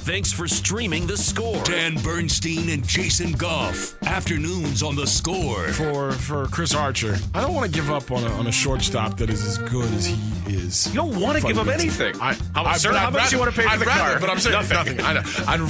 Thanks for streaming The Score. Dan Bernstein and Jason Goff. Afternoons on The Score. For Chris Archer, I don't want to give up on a shortstop that is as good as he is. You don't want to give up anything. How much do you want to pay for the car? But I'm saying nothing. I'd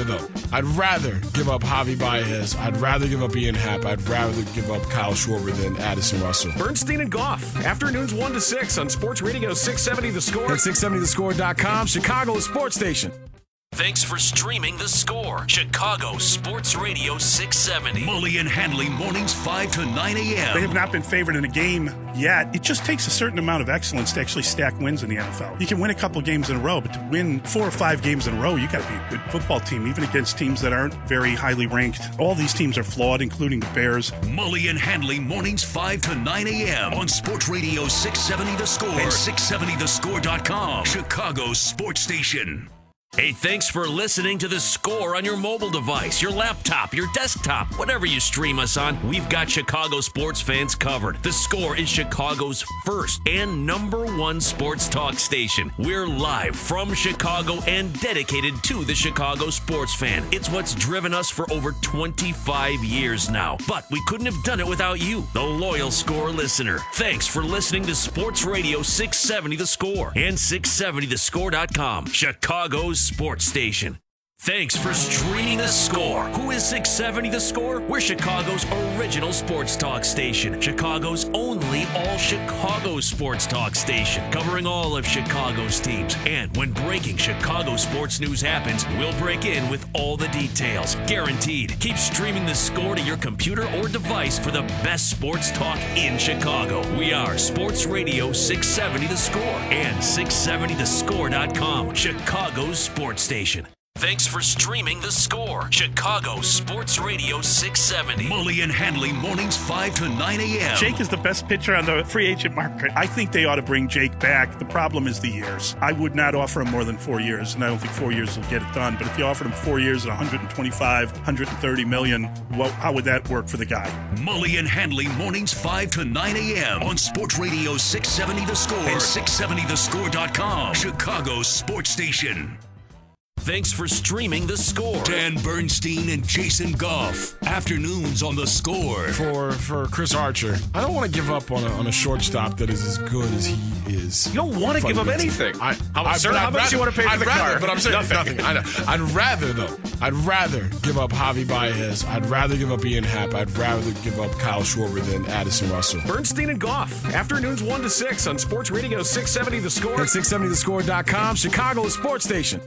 rather give up Javi Baez. I'd rather give up Ian Happ. I'd rather give up Kyle Schwarber than Addison Russell. Bernstein and Goff. Afternoons 1 to 6 on Sports Radio 670 The Score. At 670thescore.com, Chicago's sports station. Thanks for streaming The Score. Chicago Sports Radio 670. Mully and Hanley mornings 5 to 9 a.m. They have not been favored in a game yet. It just takes a certain amount of excellence to actually stack wins in the NFL. You can win a couple games in a row, but to win 4 or 5 games in a row, you got to be a good football team, even against teams that aren't very highly ranked. All these teams are flawed, including the Bears. Mully and Hanley mornings 5 to 9 a.m. on Sports Radio 670 The Score and 670thescore.com. Chicago's sports station. Hey, thanks for listening to The Score on your mobile device, your laptop, your desktop, whatever you stream us on. We've got Chicago sports fans covered. The Score is Chicago's first and #1 sports talk station. We're live from Chicago and dedicated to the Chicago sports fan. It's what's driven us for over 25 years now. But we couldn't have done it without you, the loyal Score listener. Thanks for listening to Sports Radio 670 The Score and 670thescore.com. Chicago's sports station. Thanks for streaming The Score. Who is 670 The Score? We're Chicago's original sports talk station. Chicago's only all-Chicago sports talk station. Covering all of Chicago's teams. And when breaking Chicago sports news happens, we'll break in with all the details. Guaranteed. Keep streaming The Score to your computer or device for the best sports talk in Chicago. We are Sports Radio 670 The Score and 670thescore.com. Chicago's sports station. Thanks for streaming The Score. Chicago Sports Radio 670. Mully and Hanley mornings 5 to 9 a.m. Jake is the best pitcher on the free agent market. I think they ought to bring Jake back. The problem is the years. I would not offer him more than 4 years, and I don't think 4 years will get it done. But if you offered him 4 years at $125, $130 million, how would that work for the guy? Mully and Hanley mornings 5 to 9 a.m. on Sports Radio 670 The Score and 670thescore.com. Chicago's sports station. Thanks for streaming The Score. Dan Bernstein and Jason Goff. Afternoons on The Score. For Chris Archer, I don't want to give up on a shortstop that is as good as he is. You don't want to give up anything. How much do you want to pay for the car? But I'm saying nothing. I'd rather give up Javi Baez. I'd rather give up Ian Happ. I'd rather give up Kyle Schwarber than Addison Russell. Bernstein and Goff. Afternoons 1 to 6 on Sports Radio 670 The Score. At 670thescore.com, Chicago's sports station.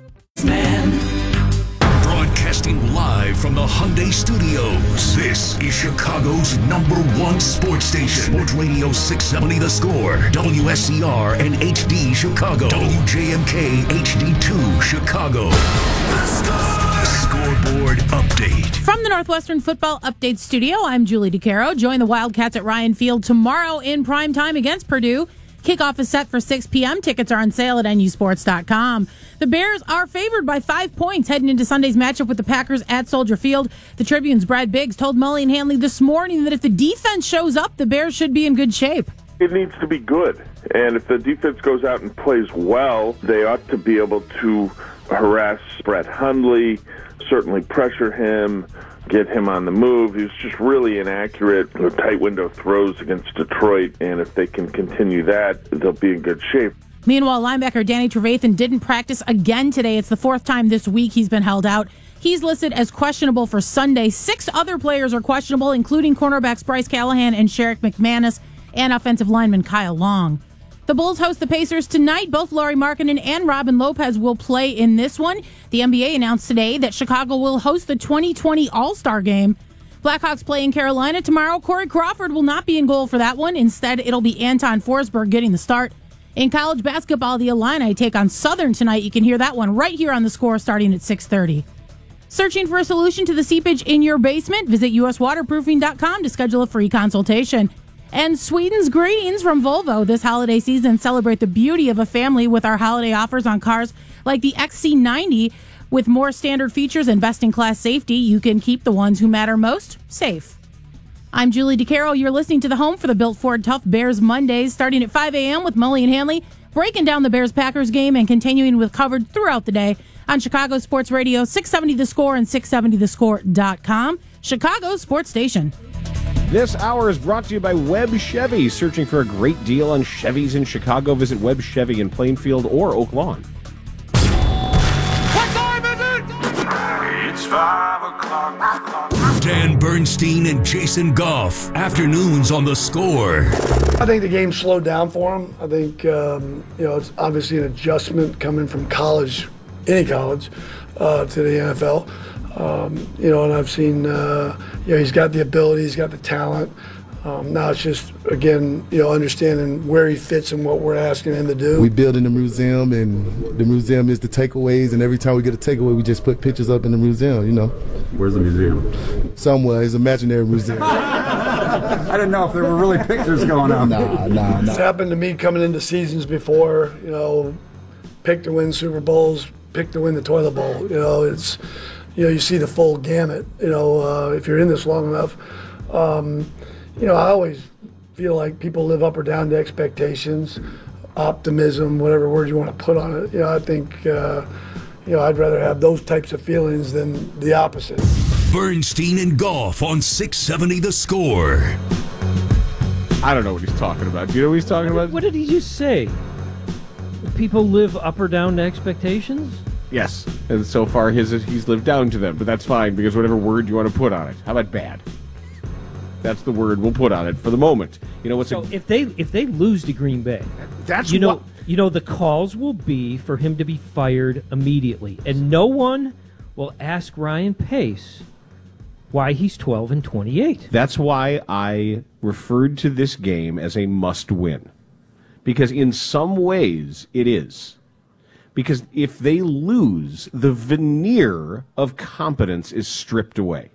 Broadcasting live from the Hyundai Studios. This is Chicago's #1 sports station. Sports Radio 670 The Score. WSCR and HD Chicago. WJMK HD2 Chicago. The Scoreboard Update. From the Northwestern Football Update Studio, I'm Julie DeCaro. Join the Wildcats at Ryan Field tomorrow in prime time against Purdue. Kickoff is set for 6 p.m. Tickets are on sale at nusports.com. The Bears are favored by 5 points heading into Sunday's matchup with the Packers at Soldier Field. The Tribune's Brad Biggs told Mully and Hanley this morning that if the defense shows up, the Bears should be in good shape. It needs to be good. And if the defense goes out and plays well, they ought to be able to harass Brett Hundley, certainly pressure him, get him on the move. He was just really inaccurate, tight window throws against Detroit, and if they can continue that, they'll be in good shape. Meanwhile, linebacker Danny Trevathan didn't practice again today. It's the 4th time this week he's been held out. He's listed as questionable for Sunday. 6 other players are questionable, including cornerbacks Bryce Callahan and Sherrick McManus and offensive lineman Kyle Long. The Bulls host the Pacers tonight. Both Lauri Markkanen and Robin Lopez will play in this one. The NBA announced today that Chicago will host the 2020 All-Star Game. Blackhawks play in Carolina tomorrow. Corey Crawford will not be in goal for that one. Instead, it'll be Anton Forsberg getting the start. In college basketball, the Illini take on Southern tonight. You can hear that one right here on The Score starting at 6:30. Searching for a solution to the seepage in your basement? Visit uswaterproofing.com to schedule a free consultation. And Sweden's greetings from Volvo this holiday season. Celebrate the beauty of a family with our holiday offers on cars like the XC90. With more standard features and best-in-class safety, you can keep the ones who matter most safe. I'm Julie DeCaro. You're listening to the home for the Built Ford Tough Bears Mondays, starting at 5 a.m. with Mully and Hanley. breaking down the Bears-Packers game and continuing with coverage throughout the day on Chicago Sports Radio, 670 The Score and 670thescore.com. Chicago Sports Station. This hour is brought to you by Webb Chevy. Searching for a great deal on Chevys in Chicago? Visit Webb Chevy in Plainfield or Oak Lawn. What time is it? It's 5 o'clock. Dan Bernstein and Jason Goff. Afternoons on The Score. I think the game slowed down for him. I think it's obviously an adjustment coming from college, any college, to the NFL. And I've seen, he's got the ability, he's got the talent. Now it's just, again, understanding where he fits and what we're asking him to do. We build in the museum, and the museum is the takeaways, and every time we get a takeaway, we just put pictures up in the museum, Where's the museum? Somewhere. It's an imaginary museum. I didn't know if there were really pictures going on. Nah. It's happened to me coming into seasons before, pick to win Super Bowls, pick to win the toilet bowl. It's... you see the full gamut, if you're in this long enough. I always feel like people live up or down to expectations, optimism, whatever word you want to put on it. I think, I'd rather have those types of feelings than the opposite. Bernstein and Goff on 670 The Score. I don't know what he's talking about. Do you know what he's talking about? What did he just say? People live up or down to expectations? Yes, and so far he's lived down to them, but that's fine because whatever word you want to put on it. How about bad? That's the word we'll put on it for the moment. If they lose to Green Bay, that's the calls will be for him to be fired immediately, and no one will ask Ryan Pace why he's 12-28. That's why I referred to this game as a must-win, because in some ways it is. Because if they lose, the veneer of competence is stripped away.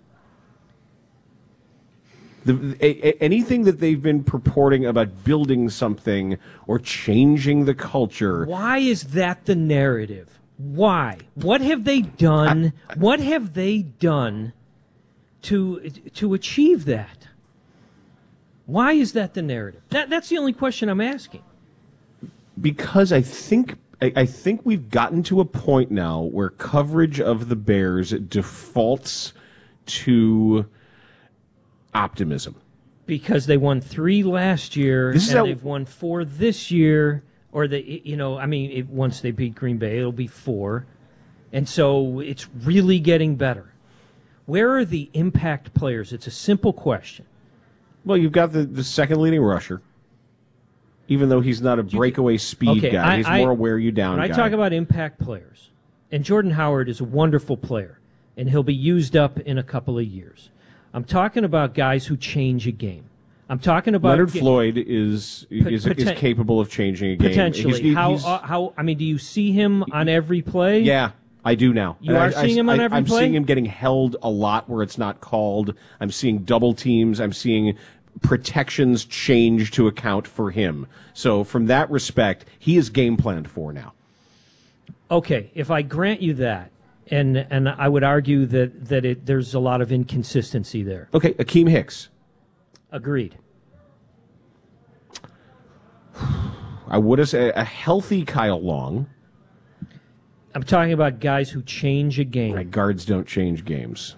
Anything that they've been purporting about building something or changing the culture. Why is that the narrative? Why? What have they done? What have they done to achieve that? Why is that the narrative? That's the only question I'm asking. Because I think we've gotten to a point now where coverage of the Bears defaults to optimism. Because they won 3 last year, they've won 4 this year, or once they beat Green Bay, it'll be 4. And so it's really getting better. Where are the impact players? It's a simple question. Well, you've got the second leading rusher. Even though he's not a breakaway speed guy, he's more a wear-you-down guy. When I talk about impact players, and Jordan Howard is a wonderful player, and he'll be used up in a couple of years. I'm talking about guys who change a game. I'm talking about Leonard Floyd is capable of changing a game. Potentially. Do you see him on every play? Yeah, I do now. You are seeing him on every play? I'm seeing him getting held a lot where it's not called. I'm seeing double teams. I'm seeing protections change to account for him. So from that respect, he is game planned for now. Okay, if I grant you that, and I would argue that there's a lot of inconsistency there. Okay, Akeem Hicks. Agreed. I would have said a healthy Kyle Long. I'm talking about guys who change a game. Right, guards don't change games.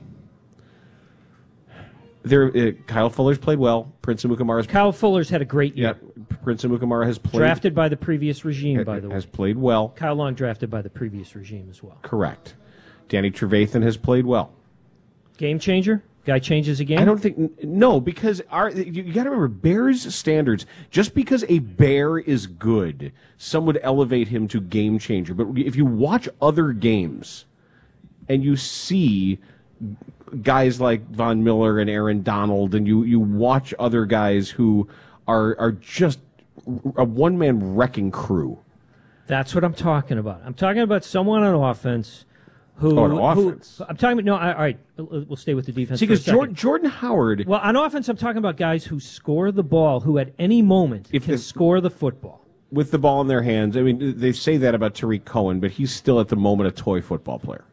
Kyle Fuller's played well. Prince Amukamara. Kyle Fuller's had a great year. Yeah, Prince Amukamara has played. Drafted by the previous regime, by the way. Has played well. Kyle Long drafted by the previous regime as well. Correct. Danny Trevathan has played well. Game changer? Guy changes a game? I don't think... No, because you got to remember, Bears standards, just because a Bear is good, some would elevate him to game changer. But if you watch other games and you see guys like Von Miller and Aaron Donald, and you watch other guys who are just a one-man wrecking crew. That's what I'm talking about. I'm talking about someone on offense who... Oh, on offense. I'm talking about... No, all right, we'll stay with the defense. See, because Jordan Howard... Well, on offense, I'm talking about guys who score the ball, who at any moment can score the football. With the ball in their hands. I mean, they say that about Tariq Cohen, but he's still at the moment a toy football player.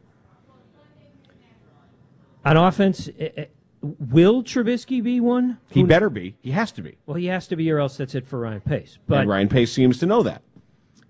On offense, will Trubisky be one? He better be. He has to be. Well, he has to be, or else that's it for Ryan Pace. But and Ryan Pace seems to know that.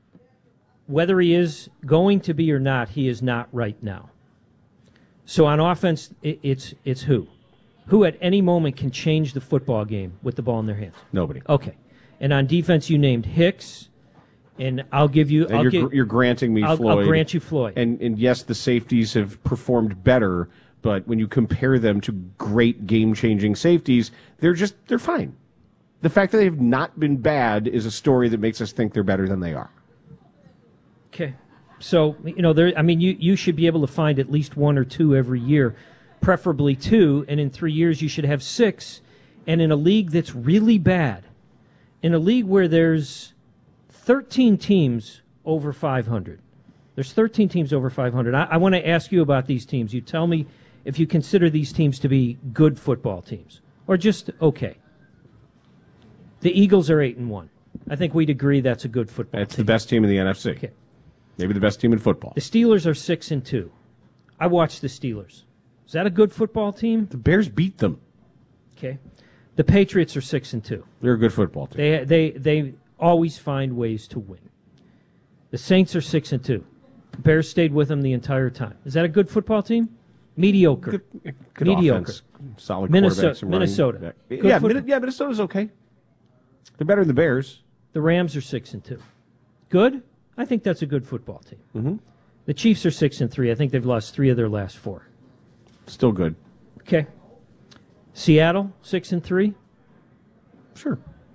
whether he is going to be or not, he is not right now. So on offense, it's who? Who at any moment can change the football game with the ball in their hands? Nobody. Okay. And on defense, you named Hicks, and I'll give you. You're granting me Floyd. I'll grant you Floyd. And yes, the safeties have performed better, but when you compare them to great game-changing safeties, they're fine. The fact that they have not been bad is a story that makes us think they're better than they are. Okay. So, you should be able to find at least one or two every year, preferably two, and in 3 years you should have six. And in a league that's really bad, in a league where there's 13 teams over 500, there's 13 teams over 500. I want to ask you about these teams. You tell me if you consider these teams to be good football teams or just okay. The Eagles are 8-1. I think we'd agree that's a good football team. It's the best team in the NFC. Okay. Maybe the best team in football. The Steelers are 6-2. I watched the Steelers. Is that a good football team? The Bears beat them. Okay. The Patriots are 6-2. They're a good football team. They always find ways to win. The Saints are 6-2. The Bears stayed with them the entire time. Is that a good football team? Mediocre. Good Mediocre. offense. Solid quarterbacks. Minnesota. Minnesota's okay. They're better than the Bears. The Rams are 6-2. Good? I think that's a good football team. Mm-hmm. The Chiefs are 6-3. I think they've lost 3 of their last 4. Still good. Okay. Seattle 6-3. Sure.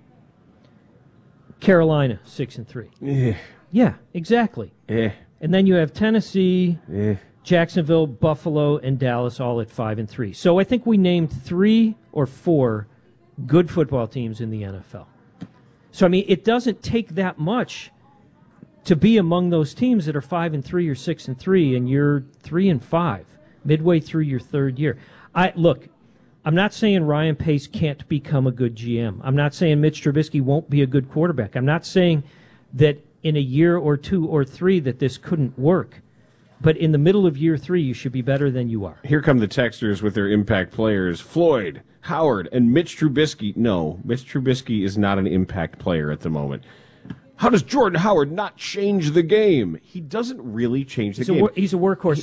Carolina 6-3. Yeah, exactly. And then you have Tennessee, Jacksonville, Buffalo, and Dallas all at 5-3. So I think we named 3 or 4 good football teams in the NFL. So it doesn't take that much to be among those teams that are 5-3 or 6-3, and you're 3-5 midway through your third year. I'm not saying Ryan Pace can't become a good GM. I'm not saying Mitch Trubisky won't be a good quarterback. I'm not saying that in a year or 2 or 3 that this couldn't work. But in the middle of year 3, you should be better than you are. Here come the texters with their impact players. Floyd, Howard, and Mitch Trubisky. No, Mitch Trubisky is not an impact player at the moment. How does Jordan Howard not change the game? He doesn't really change the game. He's a workhorse,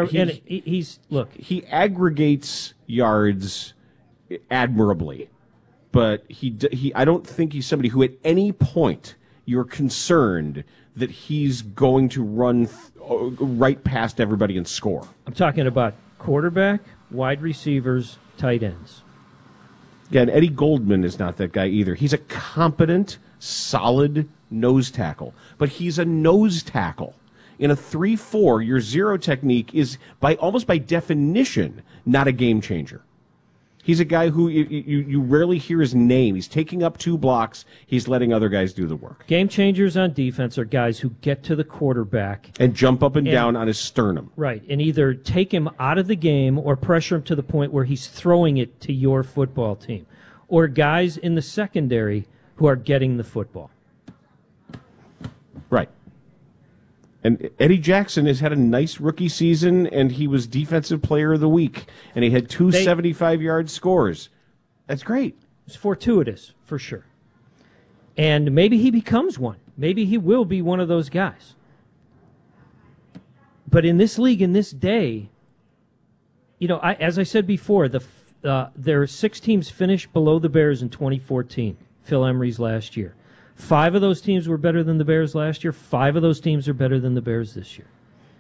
He aggregates yards admirably, but I don't think he's somebody who at any point you're concerned that he's going to run right past everybody and score. I'm talking about quarterback, wide receivers, tight ends. Again, Eddie Goldman is not that guy either. He's a competent, solid nose tackle, but he's a nose tackle. In a 3-4, your zero technique is almost by definition not a game changer. He's a guy who you rarely hear his name. He's taking up 2 blocks. He's letting other guys do the work. Game changers on defense are guys who get to the quarterback and jump up and down on his sternum. Right, and either take him out of the game or pressure him to the point where he's throwing it to your football team. Or guys in the secondary who are getting the football. Right. And Eddie Jackson has had a nice rookie season, and he was Defensive Player of the Week, and he had 2 75-yard scores. That's great. It's fortuitous, for sure. And maybe he becomes one. Maybe he will be one of those guys. But in this league, in this day, as I said before, there are 6 teams finished below the Bears in 2014, Phil Emery's last year. 5 of those teams were better than the Bears last year. 5 of those teams are better than the Bears this year.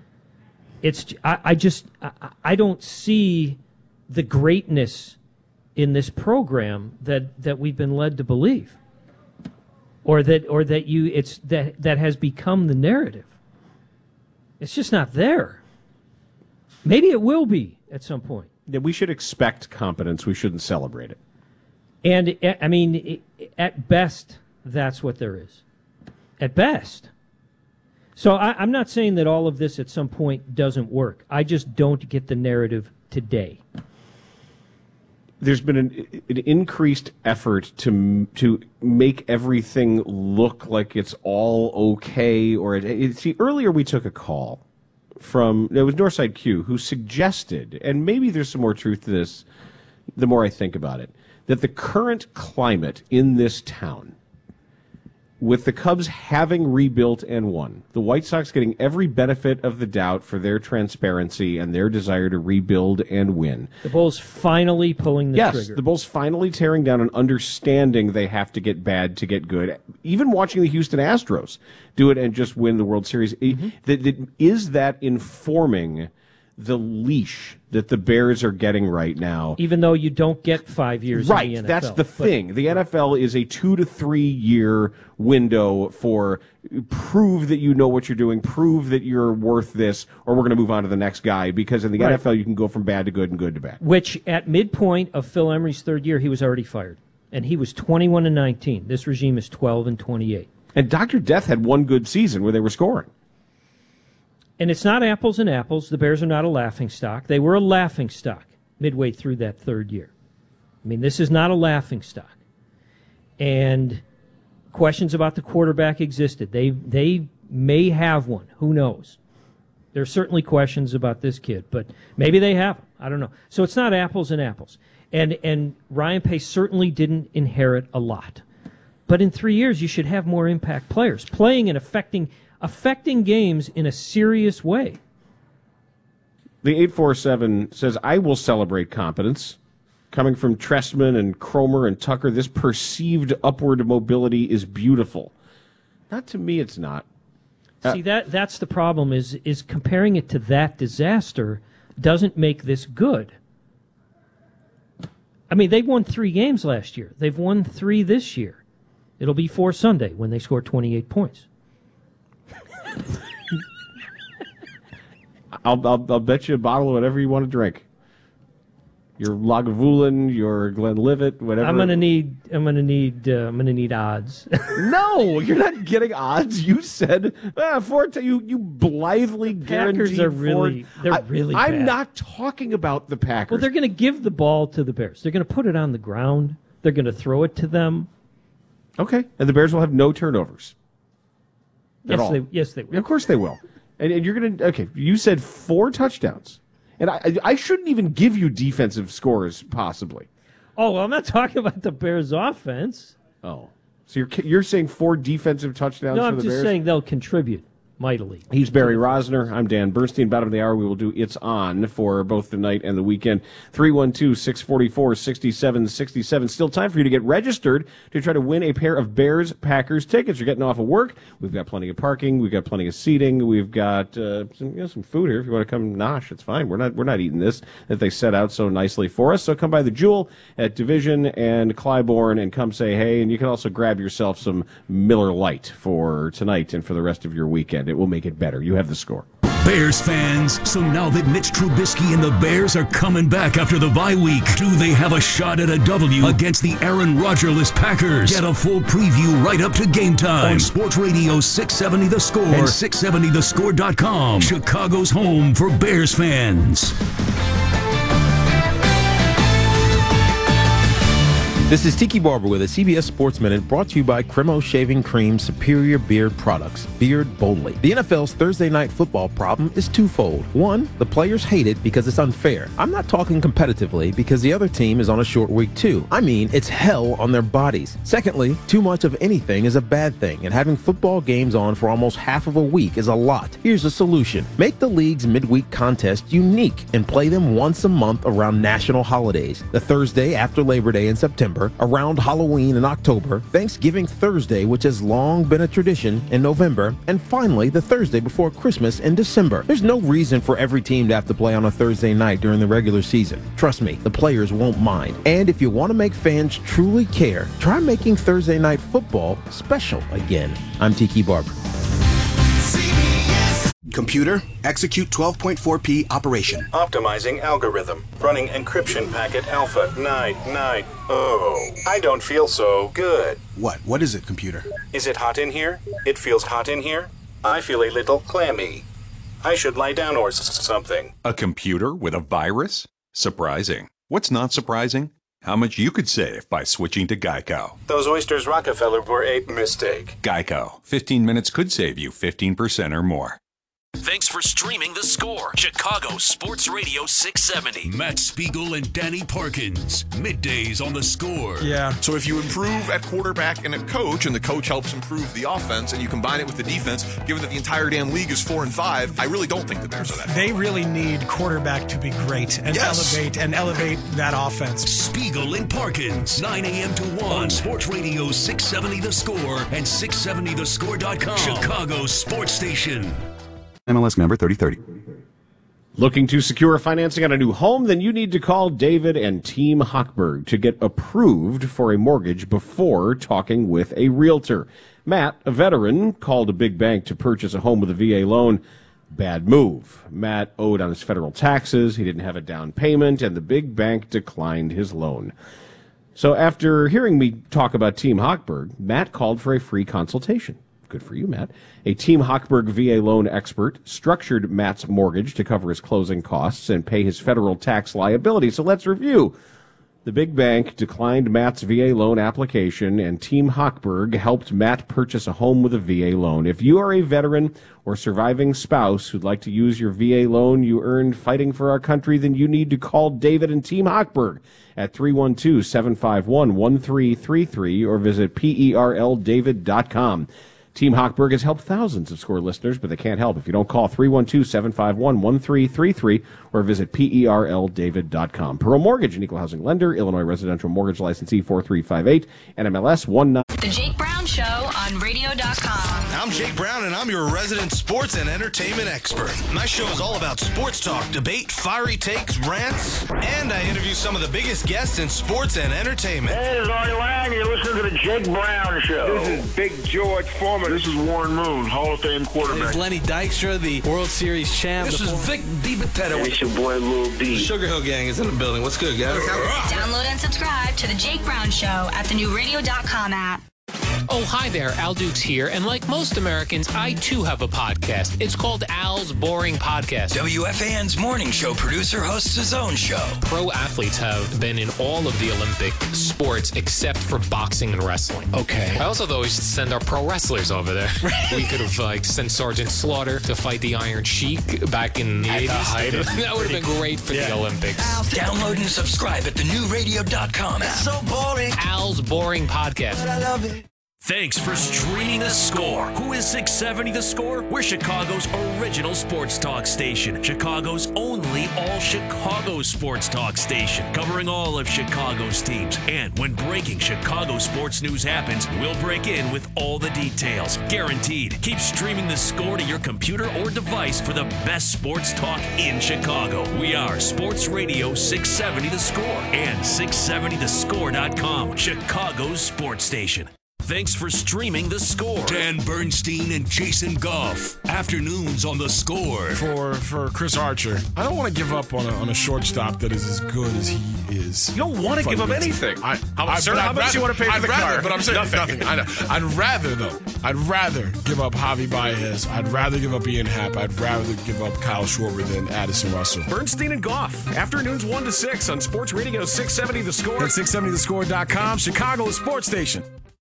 I don't see the greatness in this program that we've been led to believe, or that has become the narrative. It's just not there. Maybe it will be at some point. Yeah, we should expect competence. We shouldn't celebrate it. And at best, that's what there is. At best. So I'm not saying that all of this at some point doesn't work. I just don't get the narrative today. There's been an increased effort to make everything look like it's all okay. See, earlier we took a call from, it was Northside Q, who suggested, and maybe there's some more truth to this the more I think about it, that the current climate in this town with the Cubs having rebuilt and won, the White Sox getting every benefit of the doubt for their transparency and their desire to rebuild and win. The Bulls finally pulling the trigger. Yes, the Bulls finally tearing down and understanding they have to get bad to get good. Even watching the Houston Astros do it and just win the World Series. Is that informing the leash that the Bears are getting right now? Even though you don't get 5 years right, in the NFL. That's the thing. The NFL is a 2 to 3 year window for prove that you know what you're doing, prove that you're worth this, or we're going to move on to the next guy, because in the NFL you can go from bad to good and good to bad. Which, at midpoint of Phil Emery's third year, he was already fired. And he was 21-19. This regime is 12-28. And Dr. Death had one good season where they were scoring. And it's not apples and apples. The Bears are not a laughingstock. They were a laughingstock midway through that third year. I mean, this is not a laughingstock. And questions about the quarterback existed. They may have one. Who knows? There's certainly questions about this kid, but maybe they have. I don't know. So it's not apples and apples. And Ryan Pace certainly didn't inherit a lot. But in 3 years, you should have more impact players playing and affecting games in a serious way. The 847 says, I will celebrate competence. Coming from Trestman and Cromer and Tucker, this perceived upward mobility is beautiful. Not to me, it's not. See, that's the problem, is comparing it to that disaster doesn't make this good. I mean, they won 3 games last year. They've won 3 this year. It'll be 4 Sunday when they score 28 points. I'll bet you a bottle of whatever you want to drink. Your Lagavulin, your Glenlivet, whatever. I'm gonna need odds. No, you're not getting odds. You said you blithely guaranteed. Packers are really bad. I'm not talking about the Packers. Well, they're going to give the ball to the Bears. They're going to put it on the ground. They're going to throw it to them. Okay, and the Bears will have no turnovers. Yes, they will. Of course they will. And you're going to, okay, you said 4 touchdowns. And I shouldn't even give you defensive scores, possibly. Oh, well, I'm not talking about the Bears' offense. Oh. So you're saying 4 defensive touchdowns for the Bears? No, I'm just saying they'll contribute mightily. He's Barry Rosner. I'm Dan Bernstein. Bottom of the hour, we will do It's On for both the night and the weekend. 312-644-6767. Still time for you to get registered to try to win a pair of Bears-Packers tickets. You're getting off of work. We've got plenty of parking. We've got plenty of seating. We've got some food here. If you want to come nosh, it's fine. We're not eating this that they set out so nicely for us. So come by the Jewel at Division and Clybourne and come say hey. And you can also grab yourself some Miller Lite for tonight and for the rest of your weekend. It will make it better. You have the score. Bears fans, so now that Mitch Trubisky and the Bears are coming back after the bye week, do they have a shot at a W against the Aaron Rodgers-less Packers? Get a full preview right up to game time on Sports Radio 670 The Score and 670thescore.com. Chicago's home for Bears fans. This is Tiki Barber with a CBS Sports Minute brought to you by Cremo Shaving Cream Superior Beard Products. Beard boldly. The NFL's Thursday Night Football problem is twofold. One, the players hate it because it's unfair. I'm not talking competitively because the other team is on a short week too. I mean, it's hell on their bodies. Secondly, too much of anything is a bad thing, and having football games on for almost half of a week is a lot. Here's a solution. Make the league's midweek contest unique and play them once a month around national holidays. The Thursday after Labor Day in September, around Halloween in October, Thanksgiving Thursday, which has long been a tradition, in November, and finally the Thursday before Christmas in December. There's no reason for every team to have to play on a Thursday night during the regular season. Trust me, the players won't mind. And if you want to make fans truly care, try making Thursday Night Football special again. I'm Tiki Barber. Computer, execute 12.4p operation. Optimizing algorithm. Running encryption packet alpha 990. I don't feel so good. What is it, computer? Is it hot in here? It feels hot in here? I feel a little clammy. I should lie down or something. A computer with a virus? Surprising. What's not surprising? How much you could save by switching to Geico. Those oysters Rockefeller were a mistake. Geico. 15 minutes could save you 15% or more. Thanks for streaming The Score, Chicago Sports Radio 670. Matt Spiegel and Danny Parkins, middays on The Score. Yeah. So if you improve at quarterback and at coach, and the coach helps improve the offense, and you combine it with the defense, given that the entire damn league is 4-5, I really don't think the Bears are that. They really need quarterback to be great and elevate that offense. Spiegel and Parkins, 9 a.m. to 1 on Sports Radio 670 The Score and 670thescore.com. Chicago Sports Station. MLS number 3030. Looking to secure financing on a new home? Then you need to call David and Team Hochberg to get approved for a mortgage before talking with a realtor. Matt, a veteran, called a big bank to purchase a home with a VA loan. Bad move. Matt owed on his federal taxes, he didn't have a down payment, and the big bank declined his loan. So after hearing me talk about Team Hochberg, Matt called for a free consultation. Good for you, Matt. A Team Hochberg VA loan expert structured Matt's mortgage to cover his closing costs and pay his federal tax liability. So let's review. The big bank declined Matt's VA loan application, and Team Hochberg helped Matt purchase a home with a VA loan. If you are a veteran or surviving spouse who'd like to use your VA loan you earned fighting for our country, then you need to call David and Team Hochberg at 312-751-1333 or visit perldavid.com. Team Hochberg has helped thousands of SCORE listeners, but they can't help if you don't call 312-751-1333 or visit perldavid.com. Pearl Mortgage, an equal housing lender, Illinois residential mortgage licensee 4358, NMLS 19. The Jake Brown Show on radio.com. I'm Jake Brown, and I'm your resident sports and entertainment expert. My show is all about sports talk, debate, fiery takes, rants, and I interview some of the biggest guests in sports and entertainment. Hey, this is Artie Lang. You're listening to the Jake Brown Show. This is Big George Foreman. This is Warren Moon, Hall of Fame quarterback. This is Lenny Dykstra, the World Series champ. This is Vic DiBitetto. It's your boy Lil D. Sugar Hill Gang is in the building. What's good, guys? Download and subscribe to the Jake Brown Show at the new radio.com app. Oh, hi there. Al Dukes here. And like most Americans, I too have a podcast. It's called Al's Boring Podcast. WFAN's morning show producer hosts his own show. Pro athletes have been in all of the Olympic sports except for boxing and wrestling. Okay. I also, though, used to send our pro wrestlers over there. We could have sent Sergeant Slaughter to fight the Iron Sheik back in the 80s. That would have been great for the Olympics. Download and subscribe at thenewradio.com app. It's so boring. Al's Boring Podcast. But I love it. Thanks for streaming The Score. Who is 670 The Score? We're Chicago's original sports talk station. Chicago's only all-Chicago sports talk station. Covering all of Chicago's teams. And when breaking Chicago sports news happens, we'll break in with all the details. Guaranteed. Keep streaming The Score to your computer or device for the best sports talk in Chicago. We are Sports Radio 670 The Score and 670thescore.com. Chicago's sports station. Thanks for streaming The Score. Dan Bernstein and Jason Goff. Afternoons on The Score. For Chris Archer, I don't want to give up on a shortstop that is as good as he is. You don't want to give up anything. How much do you want to pay for the car? But I'm saying nothing. I know. I'd rather give up Javi Baez. I'd rather give up Ian Happ. I'd rather give up Kyle Schwarber than Addison Russell. Bernstein and Goff. Afternoons 1 to 6 on Sports Radio 670 The Score. At 670thescore.com, Chicago's sports station.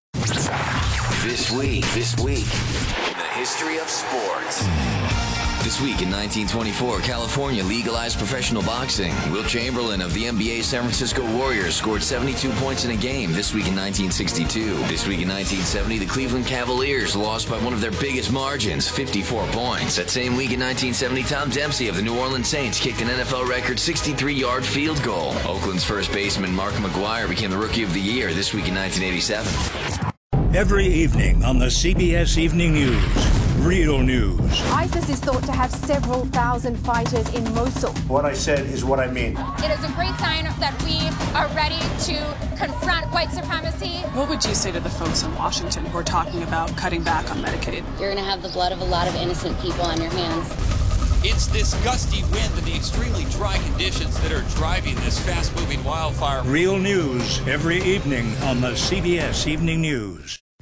This week in the history of sports. This week in 1924, California legalized professional boxing. Wilt Chamberlain of the NBA's San Francisco Warriors scored 72 points in a game. This week in 1962. This week in 1970, the Cleveland Cavaliers lost by one of their biggest margins, 54 points. That same week in 1970, Tom Dempsey of the New Orleans Saints kicked an NFL record 63-yard field goal. Oakland's first baseman Mark McGwire became the Rookie of the Year this week in 1987. Every evening on the CBS Evening News, real news. ISIS is thought to have several thousand fighters in Mosul. What I said is what I mean. It is a great sign that we are ready to confront white supremacy. What would you say to the folks in Washington who are talking about cutting back on Medicaid? You're going to have the blood of a lot of innocent people on your hands. It's this gusty wind and the extremely dry conditions that are driving this fast-moving wildfire. Real news every evening on the CBS Evening News.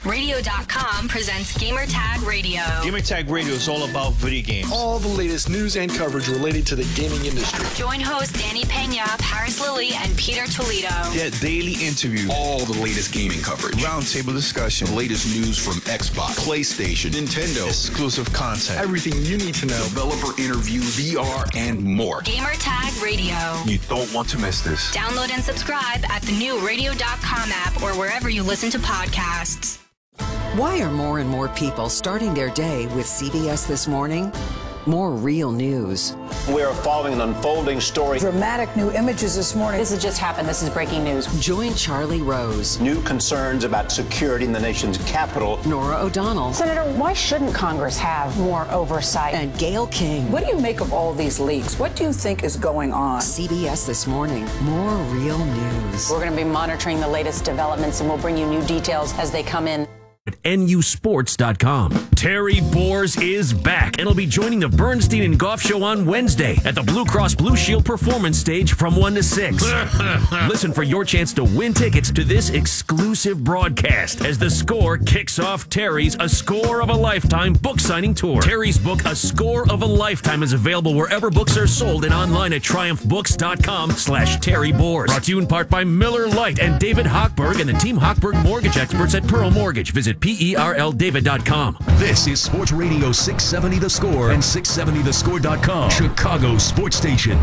Radio.com presents Gamertag Radio. Gamertag Radio is all about video games. All the latest news and coverage related to the gaming industry. Join hosts Danny Pena, Paris Lilly, and Peter Toledo. Get daily interviews. All the latest gaming coverage. Roundtable discussion. The latest news from Xbox, PlayStation, Nintendo. Exclusive content. Everything you need to know. Developer interviews, VR, and more. Gamertag Radio. You don't want to miss this. Download and subscribe at the new Radio.com app or wherever you listen to podcasts. Why are more and more people starting their day with CBS This Morning? More real news. We are following an unfolding story. Dramatic new images this morning. This has just happened. This is breaking news. Join Charlie Rose. New concerns about security in the nation's capital. Nora O'Donnell. Senator, why shouldn't Congress have more oversight? And Gayle King. What do you make of all these leaks? What do you think is going on? CBS This Morning. More real news. We're going to be monitoring the latest developments, and we'll bring you new details as they come in. At NUsports.com. Terry Boers is back and will be joining the Bernstein and Goff Show on Wednesday at the Blue Cross Blue Shield Performance Stage from 1 to 6. Listen for your chance to win tickets to this exclusive broadcast as The Score kicks off Terry's A Score of a Lifetime book signing tour. Terry's book, A Score of a Lifetime, is available wherever books are sold and online at triumphbooks.com/Terry Boers. Brought to you in part by Miller Lite and David Hochberg and the Team Hochberg Mortgage Experts at Pearl Mortgage. Visit PERLDavid.com. This is Sports Radio 670 The Score and 670thescore.com. Chicago Sports Station.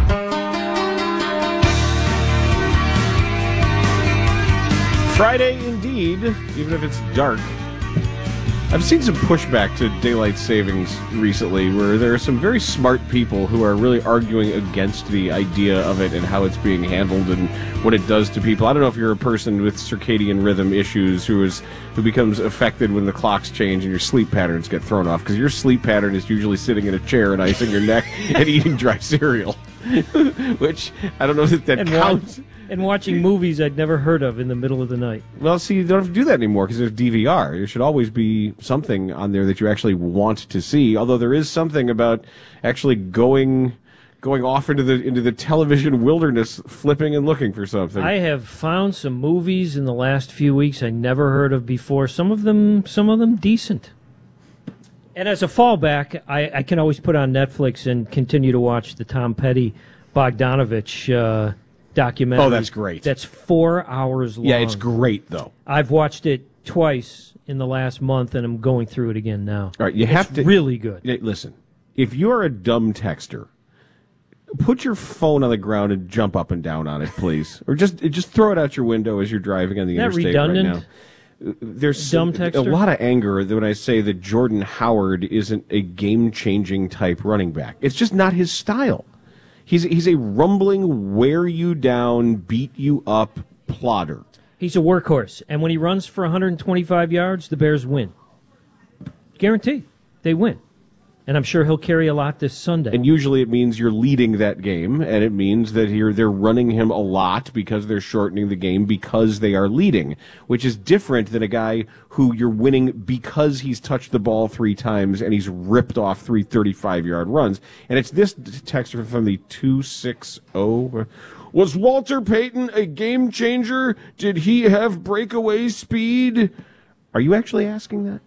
Friday indeed, even if it's dark. I've seen some pushback to daylight savings recently where there are some very smart people who are really arguing against the idea of it and how it's being handled and what it does to people. I don't know if you're a person with circadian rhythm issues who becomes affected when the clocks change and your sleep patterns get thrown off, because your sleep pattern is usually sitting in a chair and icing your neck and eating dry cereal, which I don't know that counts. And watching movies I'd never heard of in the middle of the night. Well, see, you don't have to do that anymore because there's DVR. There should always be something on there that you actually want to see, although there is something about actually going off into the television wilderness, flipping and looking for something. I have found some movies in the last few weeks I never heard of before. Some of them decent. And as a fallback, I can always put on Netflix and continue to watch the Tom Petty Bogdanovich documentary. Oh, that's great. That's 4 hours long. Yeah, it's great, though. I've watched it twice in the last month, and I'm going through it again now. All right, it's really good. Listen, if you're a dumb texter, put your phone on the ground and jump up and down on it, please. Or just throw it out your window as you're driving on the interstate redundant? right now. There's dumb texter? A lot of anger when I say that Jordan Howard isn't a game-changing type running back. It's just not his style. He's a rumbling, wear you down, beat you up plodder. He's a workhorse, and when he runs for 125 yards, the Bears win. Guaranteed. They win. And I'm sure he'll carry a lot this Sunday. And usually it means you're leading that game, and it means that they're running him a lot because they're shortening the game because they are leading, which is different than a guy who you're winning because he's touched the ball 3 times and he's ripped off 3 35-yard runs. And it's this texter from the 260. Was Walter Payton a game changer? Did he have breakaway speed? Are you actually asking that?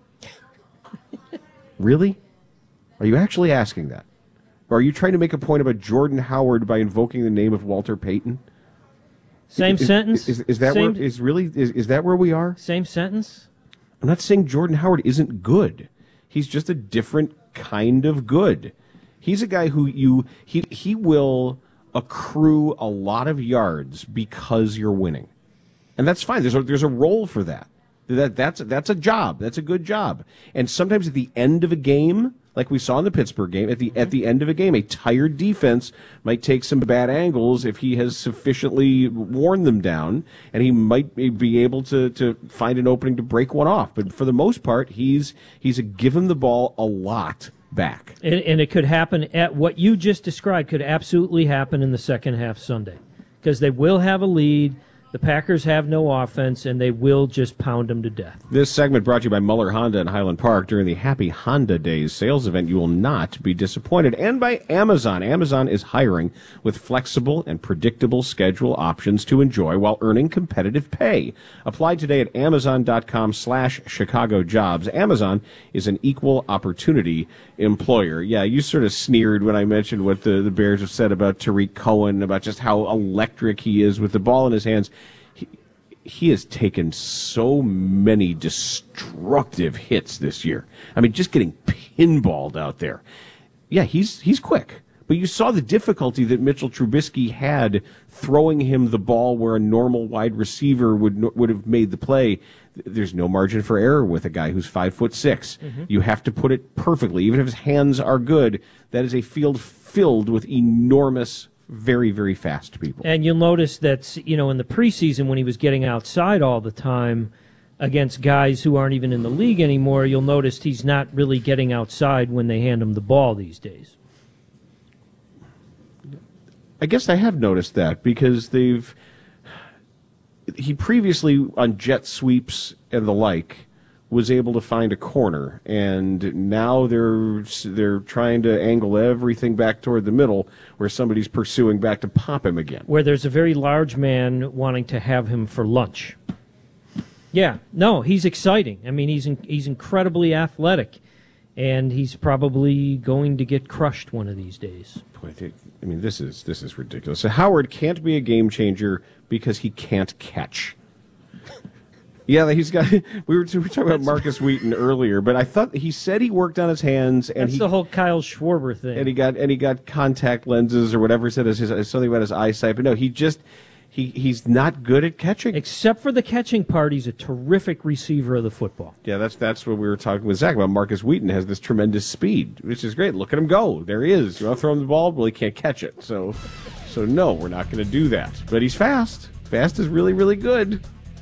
Really? Are you actually asking that? Or are you trying to make a point about Jordan Howard by invoking the name of Walter Payton? Same sentence? Is that where we are? Same sentence? I'm not saying Jordan Howard isn't good. He's just a different kind of good. He's a guy who he will accrue a lot of yards because you're winning. And that's fine. There's a role for that. That's a job. That's a good job. And sometimes at the end of a game, like we saw in the Pittsburgh game, at the end of a game, a tired defense might take some bad angles if he has sufficiently worn them down, and he might be able to find an opening to break one off. But for the most part, he's given the ball a lot back. And it could happen at what you just described could absolutely happen in the second half Sunday, because they will have a lead. The Packers have no offense, and they will just pound them to death. This segment brought to you by Muller Honda in Highland Park. During the Happy Honda Days sales event, you will not be disappointed. And by Amazon. Amazon is hiring with flexible and predictable schedule options to enjoy while earning competitive pay. Apply today at Amazon.com/Chicago Jobs. Amazon is an equal opportunity employer. Yeah, you sort of sneered when I mentioned what the Bears have said about Tariq Cohen, about just how electric he is with the ball in his hands. He has taken so many destructive hits this year. I mean, just getting pinballed out there. Yeah, he's quick. But you saw the difficulty that Mitchell Trubisky had throwing him the ball where a normal wide receiver would have made the play. There's no margin for error with a guy who's 5'6". Mm-hmm. You have to put it perfectly. Even if his hands are good, that is a field filled with enormous, very, very fast people. And you'll notice that, in the preseason when he was getting outside all the time against guys who aren't even in the league anymore, you'll notice he's not really getting outside when they hand him the ball these days. I guess I have noticed that because he previously on jet sweeps and the like was able to find a corner, and now they're trying to angle everything back toward the middle where somebody's pursuing back to pop him again. Where there's a very large man wanting to have him for lunch. Yeah, no, he's exciting. I mean, he's incredibly athletic, and he's probably going to get crushed one of these days. I mean, this is ridiculous. So Howard can't be a game changer because he can't catch. Yeah, he's got. We were talking about Marcus Wheaton earlier, but I thought he said he worked on his hands, and that's the whole Kyle Schwarber thing. And he got contact lenses or whatever he said as something about his eyesight. But no, he's not good at catching. Except for the catching part, he's a terrific receiver of the football. Yeah, that's what we were talking with Zach about. Marcus Wheaton has this tremendous speed, which is great. Look at him go. There he is. You want to throw him the ball? Well, he can't catch it. So no, we're not going to do that. But he's fast. Fast is really, really good.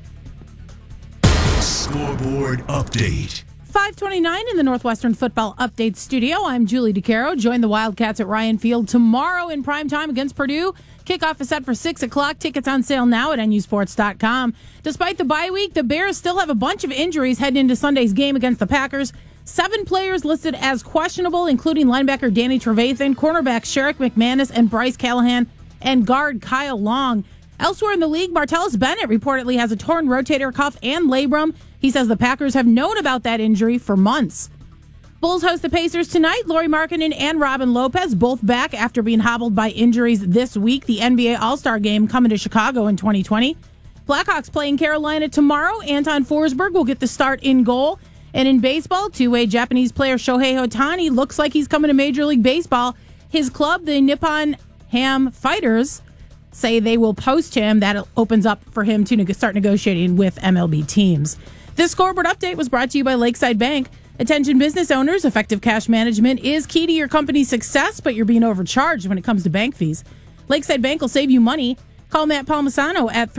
Scoreboard update. 5:29 in the Northwestern Football Update Studio. I'm Julie DeCaro. Join the Wildcats at Ryan Field tomorrow in primetime against Purdue. Kickoff is set for 6 o'clock. Tickets on sale now at nusports.com. Despite the bye week, the Bears still have a bunch of injuries heading into Sunday's game against the Packers. 7 players listed as questionable, including linebacker Danny Trevathan, cornerbacks Sherrick McManus and Bryce Callahan, and guard Kyle Long. Elsewhere in the league, Martellus Bennett reportedly has a torn rotator cuff and labrum. He says the Packers have known about that injury for months. Bulls host the Pacers tonight. Lauri Markkanen and Robin Lopez both back after being hobbled by injuries this week. The NBA All-Star Game coming to Chicago in 2020. Blackhawks playing Carolina tomorrow. Anton Forsberg will get the start in goal. And in baseball, two-way Japanese player Shohei Ohtani looks like he's coming to Major League Baseball. His club, the Nippon Ham Fighters, say they will post him. That opens up for him to start negotiating with MLB teams. This scoreboard update was brought to you by Lakeside Bank. Attention business owners, effective cash management is key to your company's success, but you're being overcharged when it comes to bank fees. Lakeside Bank will save you money. Call Matt Palmisano at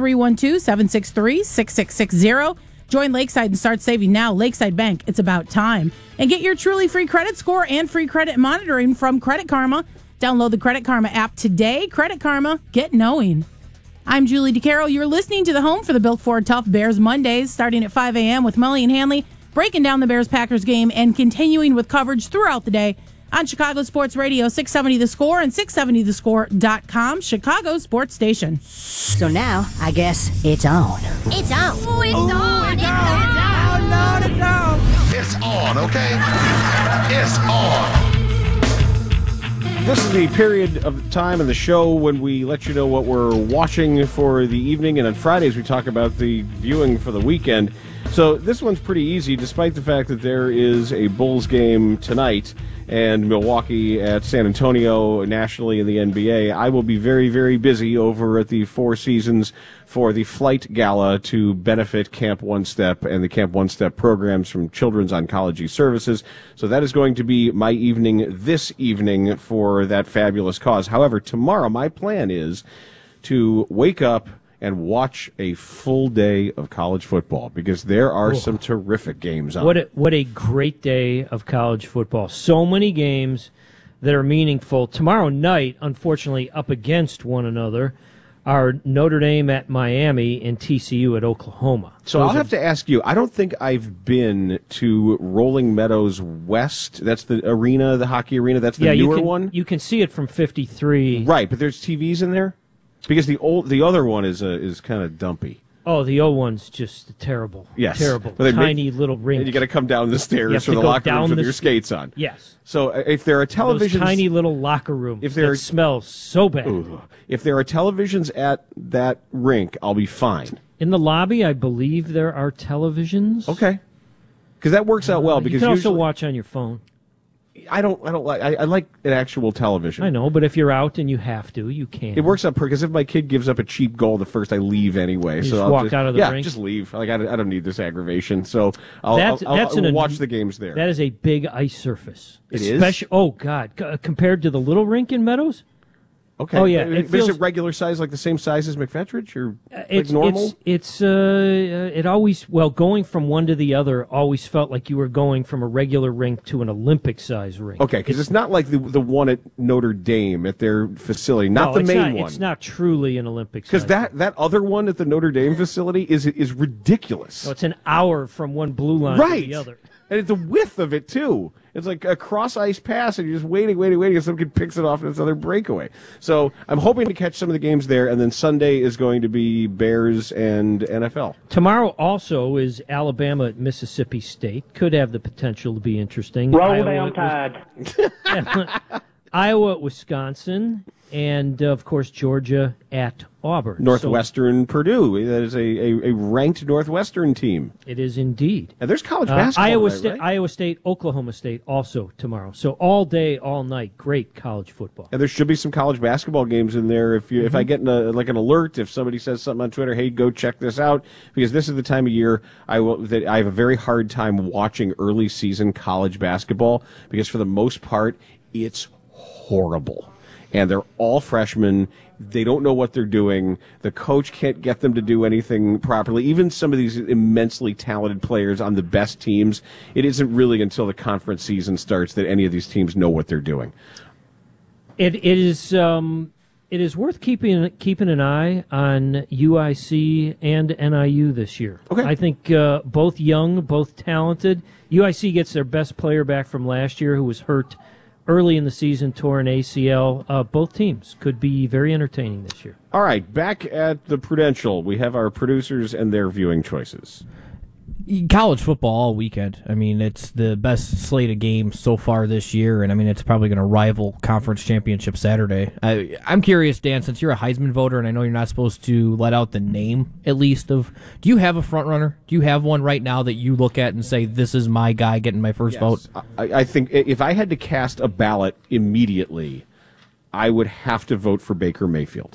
312-763-6660. Join Lakeside and start saving now. Lakeside Bank, it's about time. And get your truly free credit score and free credit monitoring from Credit Karma. Download the Credit Karma app today. Credit Karma, get knowing. I'm Julie DeCaro. You're listening to the home for the Built Ford Tough Bears Mondays, starting at 5 a.m. with Mully and Hanley, breaking down the Bears-Packers game and continuing with coverage throughout the day on Chicago Sports Radio, 670 The Score and 670thescore.com, Chicago Sports Station. So now, I guess it's on. It's on. Ooh, it's on. It's on. It's on. It's on, okay? It's on. This is the period of time in the show when we let you know what we're watching for the evening, and on Fridays we talk about the viewing for the weekend. So this one's pretty easy, despite the fact that there is a Bulls game tonight and Milwaukee at San Antonio nationally in the NBA. I will be very, very busy over at the Four Seasons for the Flight Gala to benefit Camp One Step and the Camp One Step programs from Children's Oncology Services. So that is going to be my evening this evening for that fabulous cause. However, tomorrow my plan is to wake up and watch a full day of college football because there are some terrific games on. What a great day of college football. So many games that are meaningful. Tomorrow night, unfortunately, up against one another are Notre Dame at Miami and TCU at Oklahoma. So I'll have to ask you, I don't think I've been to Rolling Meadows West. That's the arena, the hockey arena. That's the newer one? You can see it from 53. Right, but there's TVs in there? Because the other one is kind of dumpy. Oh, the old one's just terrible. Yes. Terrible. Tiny little rink. And you got to come down the stairs from the locker rooms with your skates on. Yes. So if there are televisions... Those tiny little locker rooms that smell so bad. If there are televisions at that rink, I'll be fine. In the lobby, I believe there are televisions. Okay. Because that works out well. Because you can usually, also watch on your phone. I like an actual television. I know, but if you're out and you have to, you can. It works out because if my kid gives up a cheap goal the first, I leave anyway. You so just I'll walk out of the rink? just leave. Like I don't need this aggravation. So I'll watch the games there. That is a big ice surface. It is? Oh God, compared to the little rink in Meadows. Okay. Oh yeah, is it regular size, like the same size as McFetridge, or like normal? It always going from one to the other always felt like you were going from a regular rink to an Olympic size rink. Okay, because it's not like the one at Notre Dame at their facility, not the main one. It's not truly an Olympic size. Because that other one at the Notre Dame facility is ridiculous. No, it's an hour from one blue line to the other. And it's the width of it, too. It's like a cross-ice pass, and you're just waiting, and some kid picks it off, and it's another breakaway. So I'm hoping to catch some of the games there, and then Sunday is going to be Bears and NFL. Tomorrow also is Alabama at Mississippi State. Could have the potential to be interesting. Roll down Tide. Iowa at Wisconsin, and, of course, Georgia at Auburn. Northwestern, Purdue. That is a ranked Northwestern team. It is indeed. And there's college basketball right? Iowa State, Oklahoma State also tomorrow. So all day, all night, great college football. And there should be some college basketball games in there. If I get an alert, if somebody says something on Twitter, hey, go check this out, because this is the time of year I have a very hard time watching early season college basketball, because for the most part, it's horrible. And they're all freshmen. They don't know what they're doing. The coach can't get them to do anything properly. Even some of these immensely talented players on the best teams, it isn't really until the conference season starts that any of these teams know what they're doing. It is worth keeping an eye on UIC and NIU this year. Okay. I think both young, both talented. UIC gets their best player back from last year, who was hurt early in the season, tore an ACL. Both teams could be very entertaining this year. All right, back at the Prudential, we have our producers and their viewing choices. College football all weekend. I mean, it's the best slate of games so far this year, and I mean, it's probably going to rival conference championship Saturday. I'm curious, Dan, since you're a Heisman voter, and I know you're not supposed to let out the name, at least, do you have a front runner? Do you have one right now that you look at and say, this is my guy getting my first vote? I think if I had to cast a ballot immediately, I would have to vote for Baker Mayfield.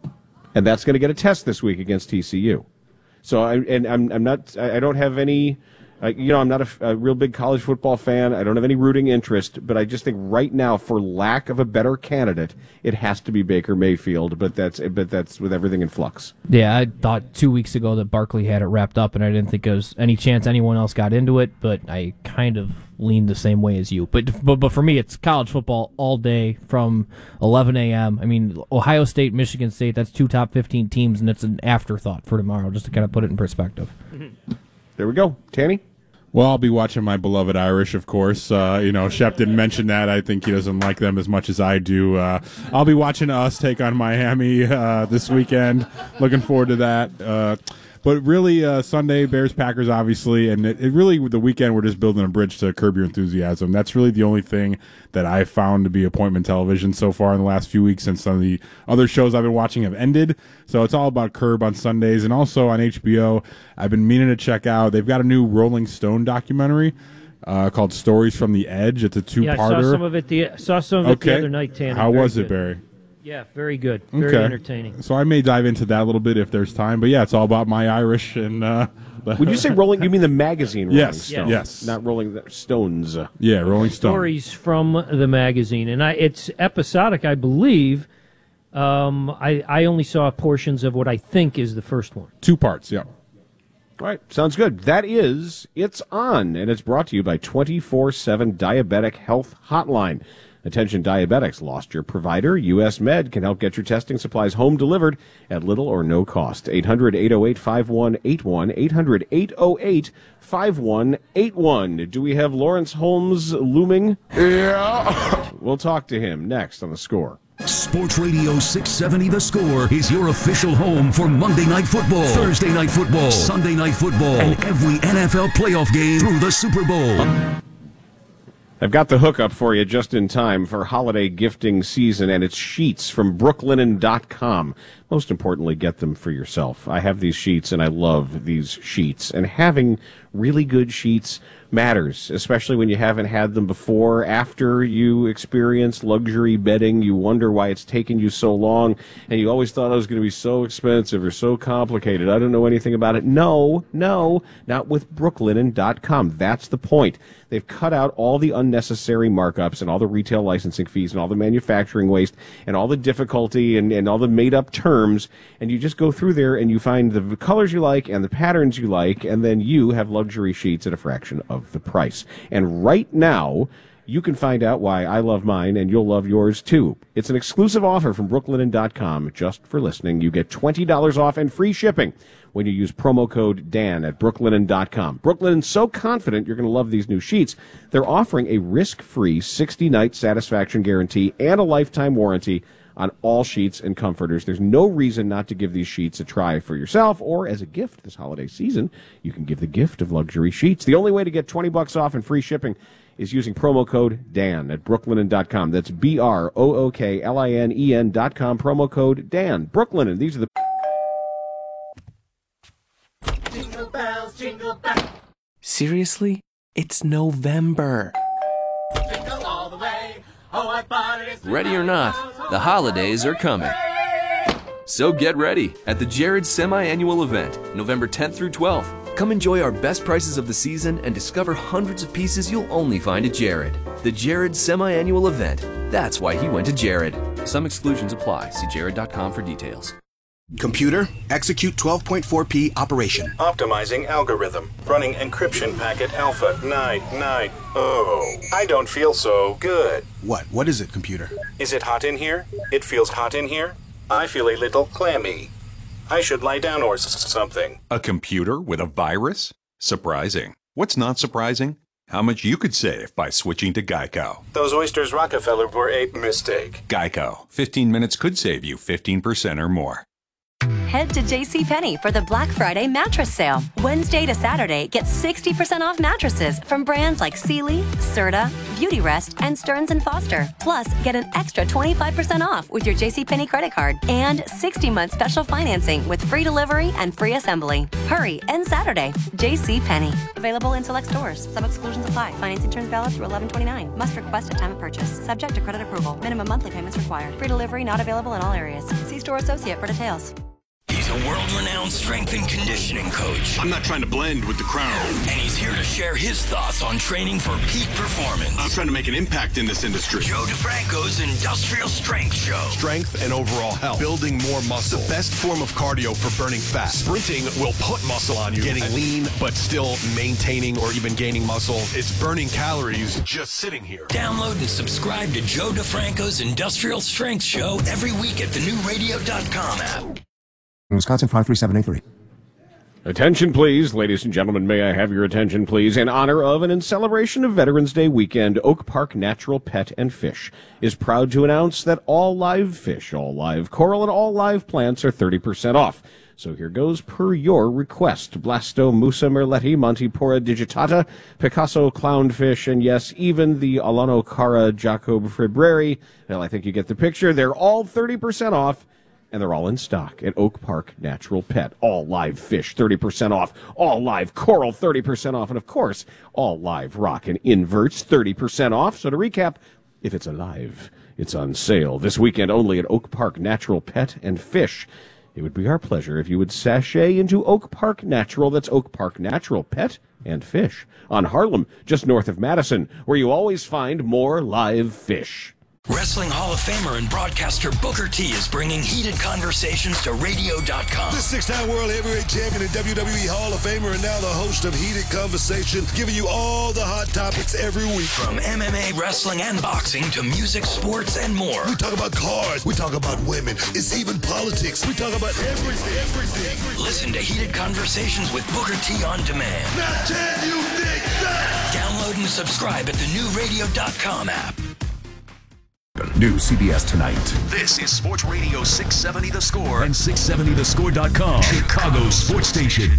And that's going to get a test this week against TCU. So I'm not. I don't have any. I'm not a real big college football fan. I don't have any rooting interest. But I just think right now, for lack of a better candidate, it has to be Baker Mayfield. But that's with everything in flux. Yeah, I thought 2 weeks ago that Barkley had it wrapped up, and I didn't think there was any chance anyone else got into it. But I kind of leaned the same way as you. But for me, it's college football all day from 11 a.m. I mean, Ohio State, Michigan State, that's two top 15 teams, and it's an afterthought for tomorrow, just to kind of put it in perspective. Mm-hmm. There we go. Tanny? Well, I'll be watching my beloved Irish, of course. Shep didn't mention that. I think he doesn't like them as much as I do. I'll be watching us take on Miami this weekend. Looking forward to that. But really, Sunday, Bears-Packers, obviously, and it really, the weekend, we're just building a bridge to Curb Your Enthusiasm. That's really the only thing that I've found to be appointment television so far in the last few weeks, since some of the other shows I've been watching have ended. So it's all about Curb on Sundays. And also on HBO, I've been meaning to check out, they've got a new Rolling Stone documentary called Stories from the Edge. It's a two-parter. Yeah, I saw some of it the other night, Tanny. How was it, Barry? Yeah, very good. Very entertaining. So I may dive into that a little bit if there's time. But yeah, it's all about my Irish and. When you say Rolling, you mean the magazine Rolling Stone? Yes. Not Rolling Stones. Yeah, Rolling Stone. Stories from the magazine, and it's episodic, I believe. I only saw portions of what I think is the first one. 2 parts. Yeah. All right, sounds good. That is It's On, and it's brought to you by 24/7 Diabetic Health Hotline. Attention diabetics, lost your provider? U.S. Med can help get your testing supplies home delivered at little or no cost. 800-808-5181, 800-808-5181. Do we have Lawrence Holmes looming? Yeah. We'll talk to him next on The Score. Sports Radio 670 The Score is your official home for Monday Night Football, Thursday Night Football, Sunday Night Football, and every NFL playoff game through the Super Bowl. I've got the hookup for you just in time for holiday gifting season, and it's sheets from brooklinen.com. Most importantly, get them for yourself. I have these sheets, and I love these sheets. And having really good sheets matters, especially when you haven't had them before. After you experience luxury bedding, you wonder why it's taken you so long, and you always thought it was going to be so expensive or so complicated. I don't know anything about it. No, not with brooklinen.com. That's the point. They've cut out all the unnecessary markups and all the retail licensing fees and all the manufacturing waste and all the difficulty and all the made-up terms, and you just go through there and you find the colors you like and the patterns you like, and then you have luxury sheets at a fraction of the price. And right now, you can find out why I love mine and you'll love yours too. It's an exclusive offer from brooklinen.com. Just for listening, you get $20 off and free shipping when you use promo code Dan at brooklinen.com. Brooklinen's so confident you're going to love these new sheets, they're offering a risk-free 60-night satisfaction guarantee and a lifetime warranty on all sheets and comforters. There's no reason not to give these sheets a try for yourself, or as a gift this holiday season, you can give the gift of luxury sheets. The only way to get $20 off and free shipping is using promo code Dan at brooklinen.com. That's BROOKLINEN.com, promo code Dan. Brooklinen, these are the... Jingle bells, jingle bells. Seriously? It's November. Jingle all the way. Oh, what fun it is. Ready or not, the holidays are coming. So get ready at the Jared Semi-Annual Event, November 10th through 12th. Come enjoy our best prices of the season and discover hundreds of pieces you'll only find at Jared. The Jared Semi-Annual Event. That's why he went to Jared. Some exclusions apply. See jared.com for details. Computer, execute 12.4p operation. Optimizing algorithm. Running encryption packet alpha 99. Oh, I don't feel so good. What is it, computer? Is it hot in here? It feels hot in here. I feel a little clammy. I should lie down or something. A computer with a virus? Surprising. What's not surprising? How much you could save by switching to Geico. Those oysters Rockefeller were a mistake. Geico. 15 minutes could save you 15% or more. Head to JCPenney for the Black Friday mattress sale. Wednesday to Saturday, get 60% off mattresses from brands like Sealy, Serta, Beautyrest, and Stearns & Foster. Plus, get an extra 25% off with your JCPenney credit card and 60-month special financing with free delivery and free assembly. Hurry, end Saturday. JCPenney. Available in select stores. Some exclusions apply. Financing terms valid through 11/29. Must request at time of purchase. Subject to credit approval. Minimum monthly payments required. Free delivery not available in all areas. See store associate for details. He's a world-renowned strength and conditioning coach. I'm not trying to blend with the crowd. And he's here to share his thoughts on training for peak performance. I'm trying to make an impact in this industry. Joe DeFranco's Industrial Strength Show. Strength and overall health. Building more muscle. The best form of cardio for burning fat. Sprinting will put muscle on you. Getting lean, but still maintaining or even gaining muscle. It's burning calories just sitting here. Download and subscribe to Joe DeFranco's Industrial Strength Show every week at the newradio.com app. Wisconsin 53783. Attention, please. Ladies and gentlemen, may I have your attention, please? In honor of and in celebration of Veterans Day weekend, Oak Park Natural Pet and Fish is proud to announce that all live fish, all live coral, and all live plants are 30% off. So here goes per your request. Blasto, Musa, Merletti, Montipora digitata, Picasso clownfish, and yes, even the Alano Cara Jacob Fribreri. Well, I think you get the picture. They're all 30% off. And they're all in stock at Oak Park Natural Pet. All live fish, 30% off. All live coral, 30% off. And, of course, all live rock and inverts, 30% off. So to recap, if it's alive, it's on sale this weekend only at Oak Park Natural Pet and Fish. It would be our pleasure if you would sashay into Oak Park Natural. That's Oak Park Natural Pet and Fish on Harlem, just north of Madison, where you always find more live fish. Wrestling Hall of Famer and broadcaster Booker T is bringing heated conversations to radio.com. The 6-time World Heavyweight Champion and WWE Hall of Famer and now the host of Heated Conversations, giving you all the hot topics every week. From MMA, wrestling, and boxing to music, sports, and more. We talk about cars. We talk about women. It's even politics. We talk about everything. Listen to Heated Conversations with Booker T on demand. Now can you dig that? Download and subscribe at the newradio.com app. New CBS Tonight. This is Sports Radio 670 The Score and 670thescore.com. Chicago Sports Station.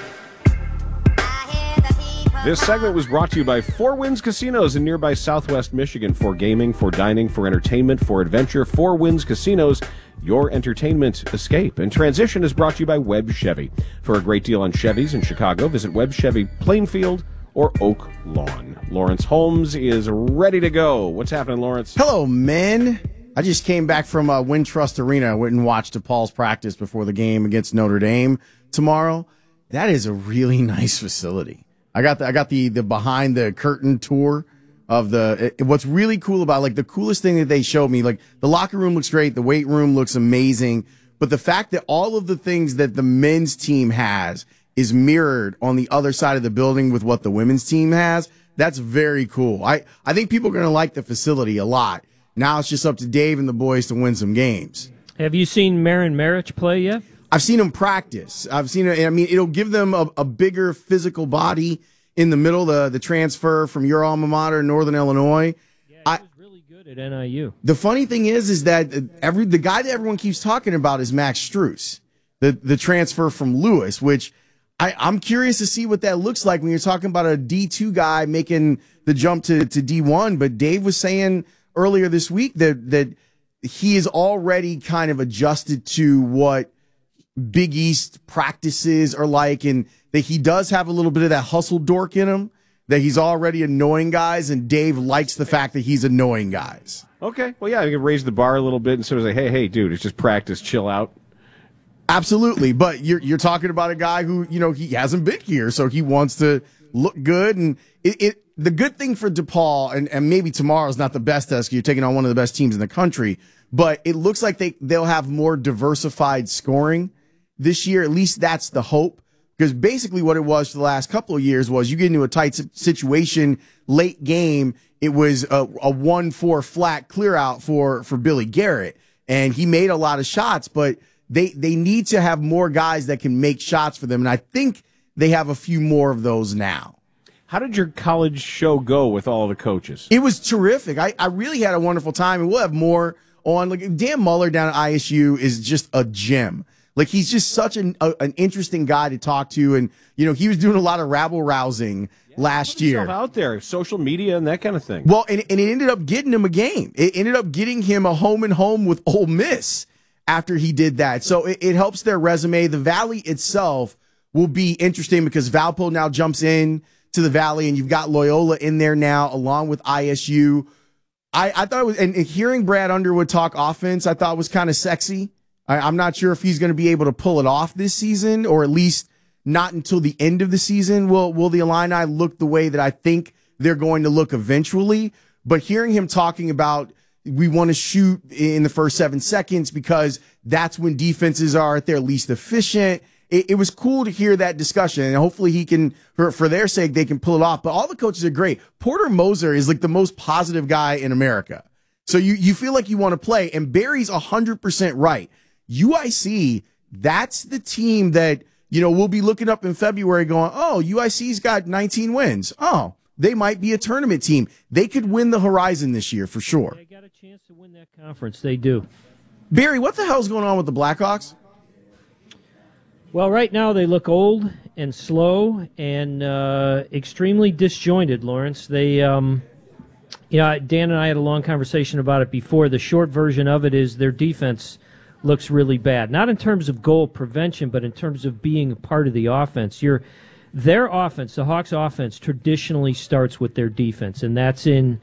This segment was brought to you by Four Winds Casinos in nearby Southwest Michigan. For gaming, for dining, for entertainment, for adventure. Four Winds Casinos, your entertainment escape. And Transition is brought to you by Webb Chevy. For a great deal on Chevys in Chicago, visit Webb Chevy Plainfield or Oak Lawn. Lawrence Holmes is ready to go. What's happening, Lawrence? Hello, men. I just came back from Wintrust Arena. I went and watched DePaul's practice before the game against Notre Dame tomorrow. That is a really nice facility. I got the behind the curtain tour of what's really cool about, like, the coolest thing that they showed me, like, the locker room looks great, the weight room looks amazing, but the fact that all of the things that the men's team has is mirrored on the other side of the building with what the women's team has, that's very cool. I think people are going to like the facility a lot. Now it's just up to Dave and the boys to win some games. Have you seen Marin Maric play yet? I've seen him practice. I've seen it. I mean, it'll give them a bigger physical body in the middle, the transfer from your alma mater, Northern Illinois. Yeah, he was really good at NIU. The funny thing is that the guy that everyone keeps talking about is Max Strus, the transfer from Lewis, which I'm curious to see what that looks like when you're talking about a D2 guy making the jump to D1. But Dave was saying earlier this week that he is already kind of adjusted to what Big East practices are like, and that he does have a little bit of that hustle dork in him, that he's already annoying guys, and Dave likes the fact that he's annoying guys. Okay. Well, yeah, you can raise the bar a little bit and sort of say, hey, dude, it's just practice, chill out. Absolutely, but you're talking about a guy who, he hasn't been here, so he wants to look good. And the good thing for DePaul, and maybe tomorrow's not the best test, you're taking on one of the best teams in the country, but it looks like they'll have more diversified scoring this year. At least that's the hope, because basically what it was for the last couple of years was you get into a tight situation, late game, it was a 1-4 flat clear out for Billy Garrett, and he made a lot of shots, but they need to have more guys that can make shots for them, and I think they have a few more of those now. How did your college show go with all the coaches? It was terrific. I really had a wonderful time, and we'll have more on. Like, Dan Muller down at ISU is just a gem. Like, he's just such an interesting guy to talk to, and he was doing a lot of rabble rousing last year out there, social media and that kind of thing. Well, and it ended up getting him a game. It ended up getting him a home and home with Ole Miss after he did that. So it helps their resume. The Valley itself will be interesting because Valpo now jumps in to the Valley, and you've got Loyola in there now along with ISU. I thought it was, and hearing Brad Underwood talk offense, I thought was kind of sexy. I'm not sure if he's going to be able to pull it off this season, or at least not until the end of the season. Will the Illini look the way that I think they're going to look eventually? But hearing him talking about, we want to shoot in the first 7 seconds because that's when defenses are at their least efficient. It was cool to hear that discussion, and hopefully he can, for their sake, they can pull it off. But all the coaches are great. Porter Moser is like the most positive guy in America. So you feel like you want to play, and Barry's 100% right. UIC, that's the team that, we'll be looking up in February going, oh, UIC's got 19 wins. Oh, they might be a tournament team. They could win the Horizon this year for sure. They got a chance to win that conference. They do. Barry, what the hell's going on with the Blackhawks? Well, right now they look old and slow and extremely disjointed, Lawrence. They, Dan and I had a long conversation about it before. The short version of it is their defense looks really bad. Not in terms of goal prevention, but in terms of being a part of the offense. Their offense, the Hawks' offense, traditionally starts with their defense, and that's in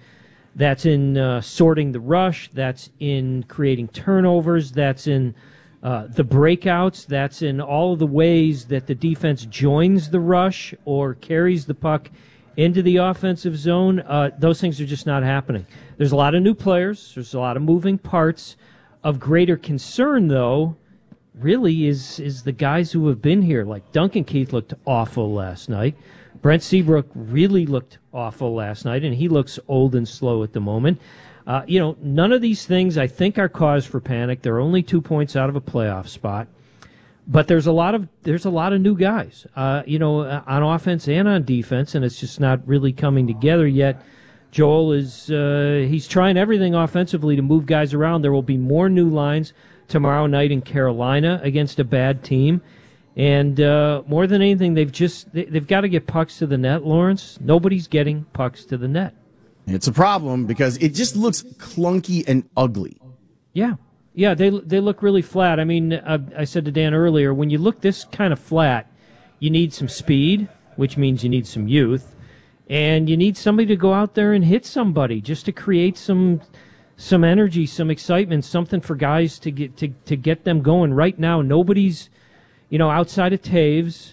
sorting the rush, that's in creating turnovers, that's in the breakouts, that's in all of the ways that the defense joins the rush or carries the puck into the offensive zone, those things are just not happening. There's a lot of new players. There's a lot of moving parts. Of greater concern, though, really is the guys who have been here. Like Duncan Keith looked awful last night. Brent Seabrook really looked awful last night, and he looks old and slow at the moment. None of these things I think are cause for panic. They're only 2 points out of a playoff spot. But there's a lot of new guys, on offense and on defense, and it's just not really coming together yet. Joel he's trying everything offensively to move guys around. There will be more new lines tomorrow night in Carolina against a bad team. And more than anything, they've got to get pucks to the net, Lawrence. Nobody's getting pucks to the net. It's a problem because it just looks clunky and ugly. Yeah, they look really flat. I mean, I said to Dan earlier, when you look this kind of flat, you need some speed, which means you need some youth, and you need somebody to go out there and hit somebody just to create some energy, some excitement, something for guys to get them going. Right now, nobody's, outside of Taves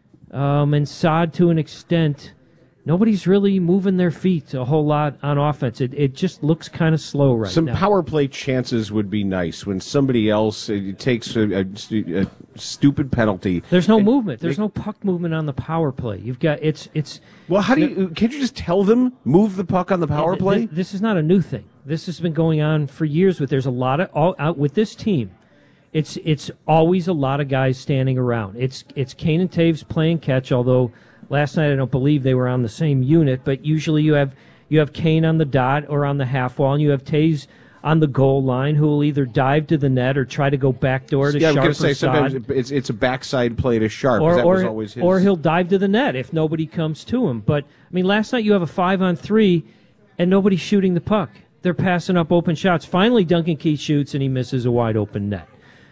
and Saad to an extent, nobody's really moving their feet a whole lot on offense. It just looks kind of slow right now. Some power play chances would be nice when somebody else takes a stupid penalty. There's no movement. There's no puck movement on the power play. You've got it's. Well, can't you just tell them move the puck on the power play? This is not a new thing. This has been going on for years. There's a lot of out with this team. It's always a lot of guys standing around. It's Kane and Taves playing catch, although last night I don't believe they were on the same unit, but usually you have Kane on the dot or on the half wall, and you have Taves on the goal line who will either dive to the net or try to go backdoor to Sharp. I was going to say sometimes it's a backside play to Sharp. That was always his. Or he'll dive to the net if nobody comes to him. But I mean, last night you have a 5-on-3 and nobody's shooting the puck. They're passing up open shots. Finally, Duncan Keith shoots and he misses a wide open net.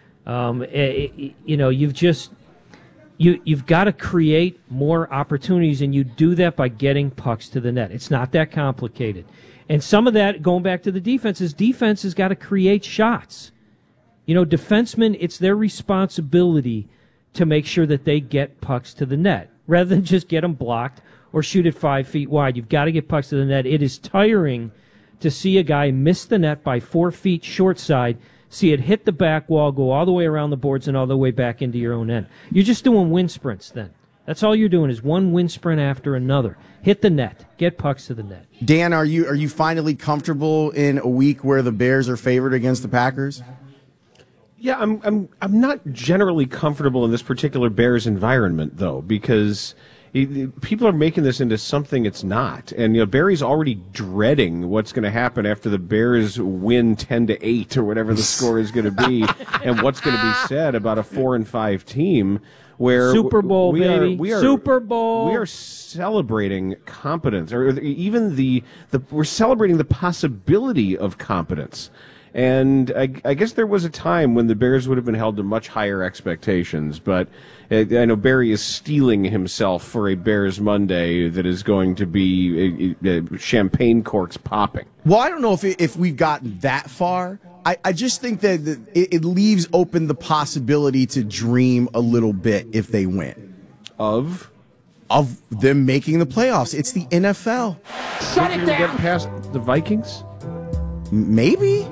You've got to create more opportunities, and you do that by getting pucks to the net. It's not that complicated. And some of that, going back to the defense has got to create shots. Defensemen, it's their responsibility to make sure that they get pucks to the net, rather than just get them blocked or shoot it 5 feet wide. You've got to get pucks to the net. It is tiring to see a guy miss the net by 4 feet short side, see it hit the back wall, go all the way around the boards and all the way back into your own end. You're just doing wind sprints then. That's all you're doing is one wind sprint after another. Hit the net. Get pucks to the net. Dan, are you finally comfortable in a week where the Bears are favored against the Packers? Yeah, I'm not generally comfortable in this particular Bears environment though, because people are making this into something it's not. And Barry's already dreading what's going to happen after the Bears win 10-8 or whatever the score is going to be, and what's going to be said about a 4-5 team. Where Super Bowl, baby. Super Bowl. We are celebrating competence, or even we're celebrating the possibility of competence. And I guess there was a time when the Bears would have been held to much higher expectations, but I know Barry is steeling himself for a Bears Monday that is going to be champagne corks popping. Well, I don't know if we've gotten that far. I just think that it leaves open the possibility to dream a little bit if they win. Of them making the playoffs. It's the NFL. Shut it down. Get past the Vikings? Maybe.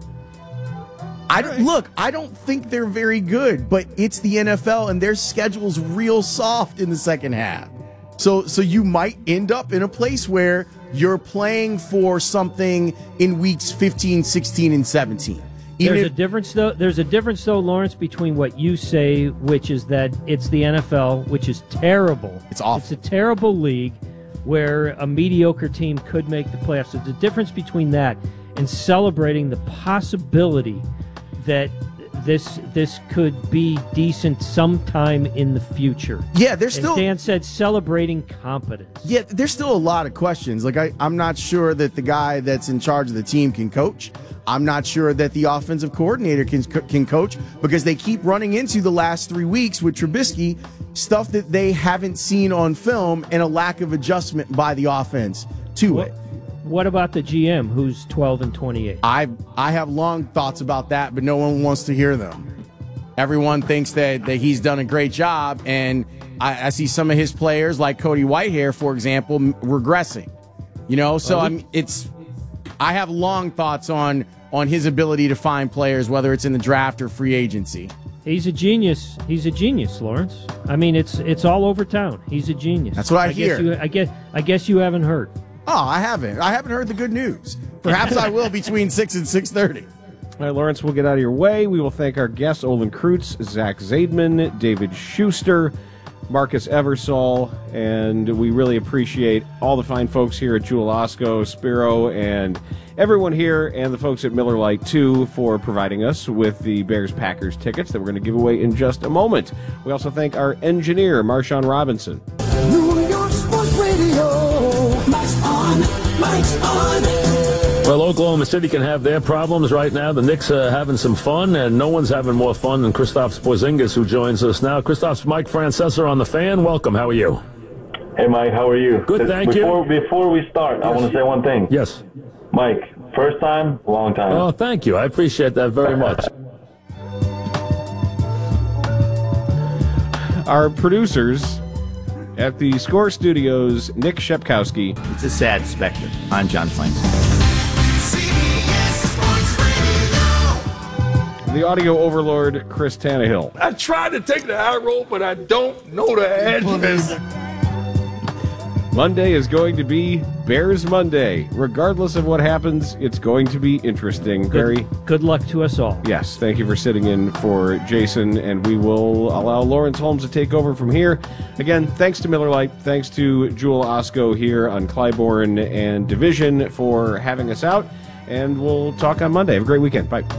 I don't think they're very good, but it's the NFL and their schedule's real soft in the second half. So you might end up in a place where you're playing for something in weeks 15, 16, and 17. There's a difference, though, Lawrence, between what you say, which is that it's the NFL, which is terrible. It's awful. It's a terrible league where a mediocre team could make the playoffs. There's a difference between that and celebrating the possibility that this could be decent sometime in the future. Yeah, there's still, as Dan said, celebrating competence. Yeah, there's still a lot of questions. Like I'm not sure that the guy that's in charge of the team can coach. I'm not sure that the offensive coordinator can coach, because they keep running into the last 3 weeks with Trubisky stuff that they haven't seen on film and a lack of adjustment by the offense to it. What about the GM, who's 12-28? I have long thoughts about that, but no one wants to hear them. Everyone thinks that he's done a great job, and I see some of his players, like Cody Whitehair, for example, regressing. So I have long thoughts on his ability to find players, whether it's in the draft or free agency. He's a genius. He's a genius, Lawrence. I mean, it's all over town. He's a genius. That's what I hear. I guess you haven't heard. Oh, I haven't. I haven't heard the good news. Perhaps I will between 6 and 6:30. All right, Lawrence, we'll get out of your way. We will thank our guests, Olin Kreutz, Zach Zaidman, David Schuster, Marcus Eversole, and we really appreciate all the fine folks here at Jewel Osco, Spiro, and everyone here, and the folks at Miller Lite, too, for providing us with the Bears-Packers tickets that we're going to give away in just a moment. We also thank our engineer, Marshawn Robinson. New York Sports Radio. Mike's on. Mike's on. Well, Oklahoma City can have their problems right now. The Knicks are having some fun, and no one's having more fun than Kristaps Porzingis, who joins us now. Kristaps, Mike Francesa on The Fan. Welcome. How are you? Hey, Mike. How are you? Good, thank you. Before we start, I want to say one thing. Yes. Mike, first time, long time. Oh, thank you. I appreciate that very much. Our producers at the Score Studios, Nick Shepkowski. It's a sad specter. I'm John Flames. The audio overlord, Chris Tannehill. I tried to take the high road, but I don't know the address. Monday is going to be Bears Monday. Regardless of what happens, it's going to be interesting. Good luck to us all. Yes, thank you for sitting in for Jason, and we will allow Lawrence Holmes to take over from here. Again, thanks to Miller Lite, thanks to Jewel Osco here on Clybourne and Division for having us out, and we'll talk on Monday. Have a great weekend. Bye.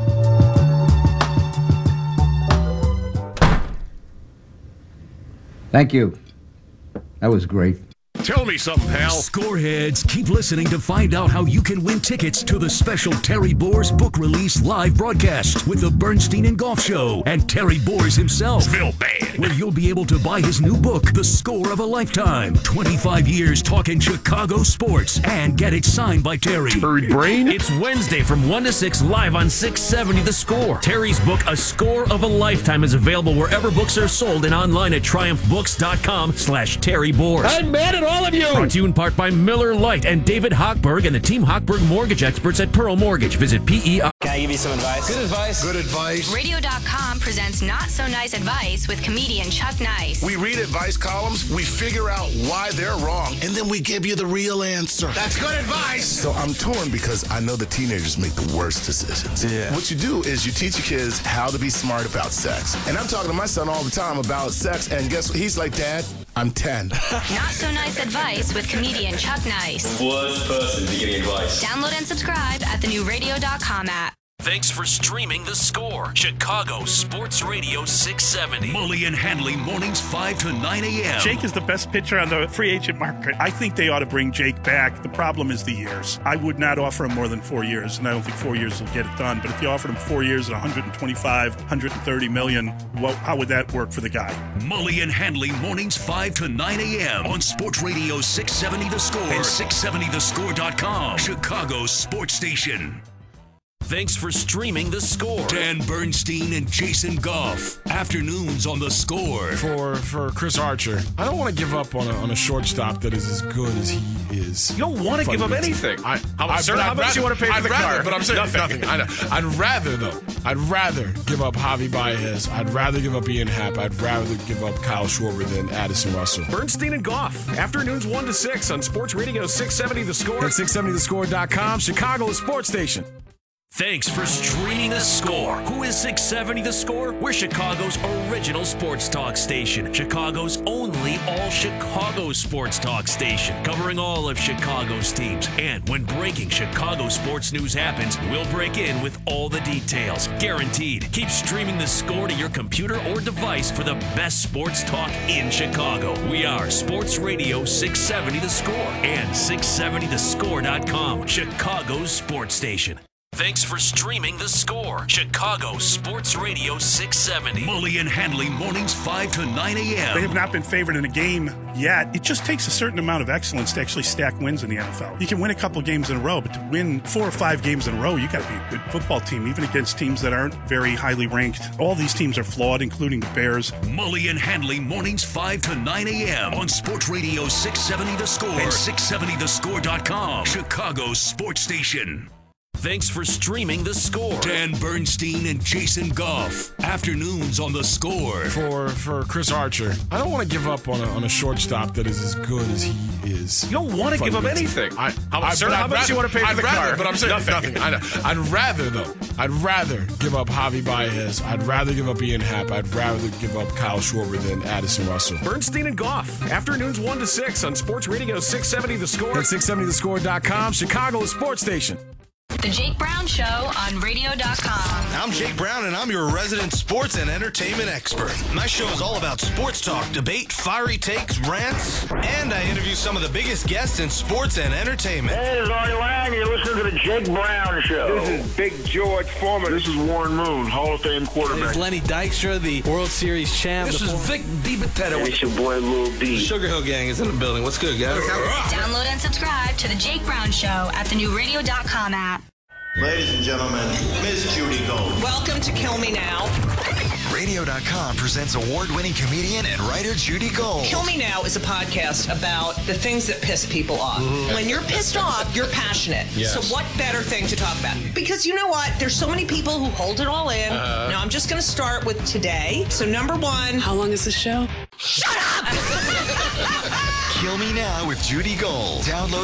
Thank you. That was great. Tell me something, pal. Scoreheads, keep listening to find out how you can win tickets to the special Terry Boers book release live broadcast with the Bernstein and Golf Show and Terry Boers himself. Phil Bad. Where you'll be able to buy his new book, The Score of a Lifetime. 25 years talking Chicago sports, and get it signed by Terry. Bird brain? It's Wednesday from 1 to 6 live on 670 The Score. Terry's book, A Score of a Lifetime, is available wherever books are sold and online at triumphbooks.com/Terry Boers. I'm mad at all of you. Brought to you in part by Miller Lite and David Hochberg and the Team Hochberg mortgage experts at Pearl Mortgage. Visit PEI. Can I give you some advice? Good advice. Good advice. Radio.com presents Not So Nice Advice with comedian Chuck Nice. We read advice columns, we figure out why they're wrong, and then we give you the real answer. That's good advice. So I'm torn because I know the teenagers make the worst decisions. Yeah. What you do is you teach your kids how to be smart about sex. And I'm talking to my son all the time about sex, and guess what? He's like, Dad, I'm 10. Not So Nice Advice with comedian Chuck Nice. Worst person to give you advice. Download and subscribe at the new Radio.com app. Thanks for streaming The Score. Chicago Sports Radio 670. Mully and Handley mornings 5 to 9 a.m. Jake is the best pitcher on the free agent market. I think they ought to bring Jake back. The problem is the years. I would not offer him more than 4 years, and I don't think 4 years will get it done. But if you offered him 4 years at $125, $130 million, well, how would that work for the guy? Mully and Handley mornings 5 to 9 a.m. on Sports Radio 670 The Score and 670thescore.com. Chicago's sports station. Thanks for streaming The Score. Dan Bernstein and Jason Goff. Afternoons on The Score. For Chris Archer, I don't want to give up on a shortstop that is as good as he is. You don't want to give up anything. How much you want to pay for the car? But I'm saying nothing. I know. I'd rather give up Javi Baez. I'd rather give up Ian Happ. I'd rather give up Kyle Schwarber than Addison Russell. Bernstein and Goff. Afternoons 1 to 6 on Sports Radio 670 The Score. And 670thescore.com, Chicago's sports station. Thanks for streaming The Score. Who is 670 The Score? We're Chicago's original sports talk station. Chicago's only all-Chicago sports talk station. Covering all of Chicago's teams. And when breaking Chicago sports news happens, we'll break in with all the details. Guaranteed. Keep streaming The Score to your computer or device for the best sports talk in Chicago. We are Sports Radio 670 The Score and 670thescore.com. Chicago's sports station. Thanks for streaming The Score. Chicago Sports Radio 670. Mully and Hanley mornings 5 to 9 a.m. They have not been favored in a game yet. It just takes a certain amount of excellence to actually stack wins in the NFL. You can win a couple games in a row, but to win 4 or 5 games in a row, you got to be a good football team, even against teams that aren't very highly ranked. All these teams are flawed, including the Bears. Mully and Hanley mornings 5 to 9 a.m. on Sports Radio 670 The Score and 670thescore.com. Chicago's sports station. Thanks for streaming The Score. Dan Bernstein and Jason Goff. Afternoons on The Score. For Chris Archer, I don't want to give up on a shortstop that is as good as he is. You don't want to give up anything. How much do you want to pay for the car? But I'm saying nothing. I know. I'd rather give up Javi Baez. I'd rather give up Ian Happ. I'd rather give up Kyle Schwarber than Addison Russell. Bernstein and Goff. Afternoons 1 to 6 on Sports Radio 670 The Score. At 670thescore.com, Chicago's sports station. The Jake Brown Show on radio.com. I'm Jake Brown, and I'm your resident sports and entertainment expert. My show is all about sports talk, debate, fiery takes, rants, and I interview some of the biggest guests in sports and entertainment. Hey, this is Artie Lang. You're listening to the Jake Brown Show. This is Big George Foreman. This is Warren Moon, Hall of Fame quarterback. This is Lenny Dykstra, the World Series champ. This is Vic DiBattista. It's your boy Lil D. The Sugar Hill Gang is in the building. What's good, guys? Download and subscribe to the Jake Brown Show at the new radio.com app. Ladies and gentlemen, Ms. Judy Gold. Welcome to Kill Me Now. Radio.com presents award-winning comedian and writer Judy Gold. Kill Me Now is a podcast about the things that piss people off. Mm-hmm. When you're pissed off, you're passionate. Yes. So what better thing to talk about? Because you know what? There's so many people who hold it all in. Now I'm just going to start with today. So number 1. How long is the show? Shut up! Kill Me Now with Judy Gold. Download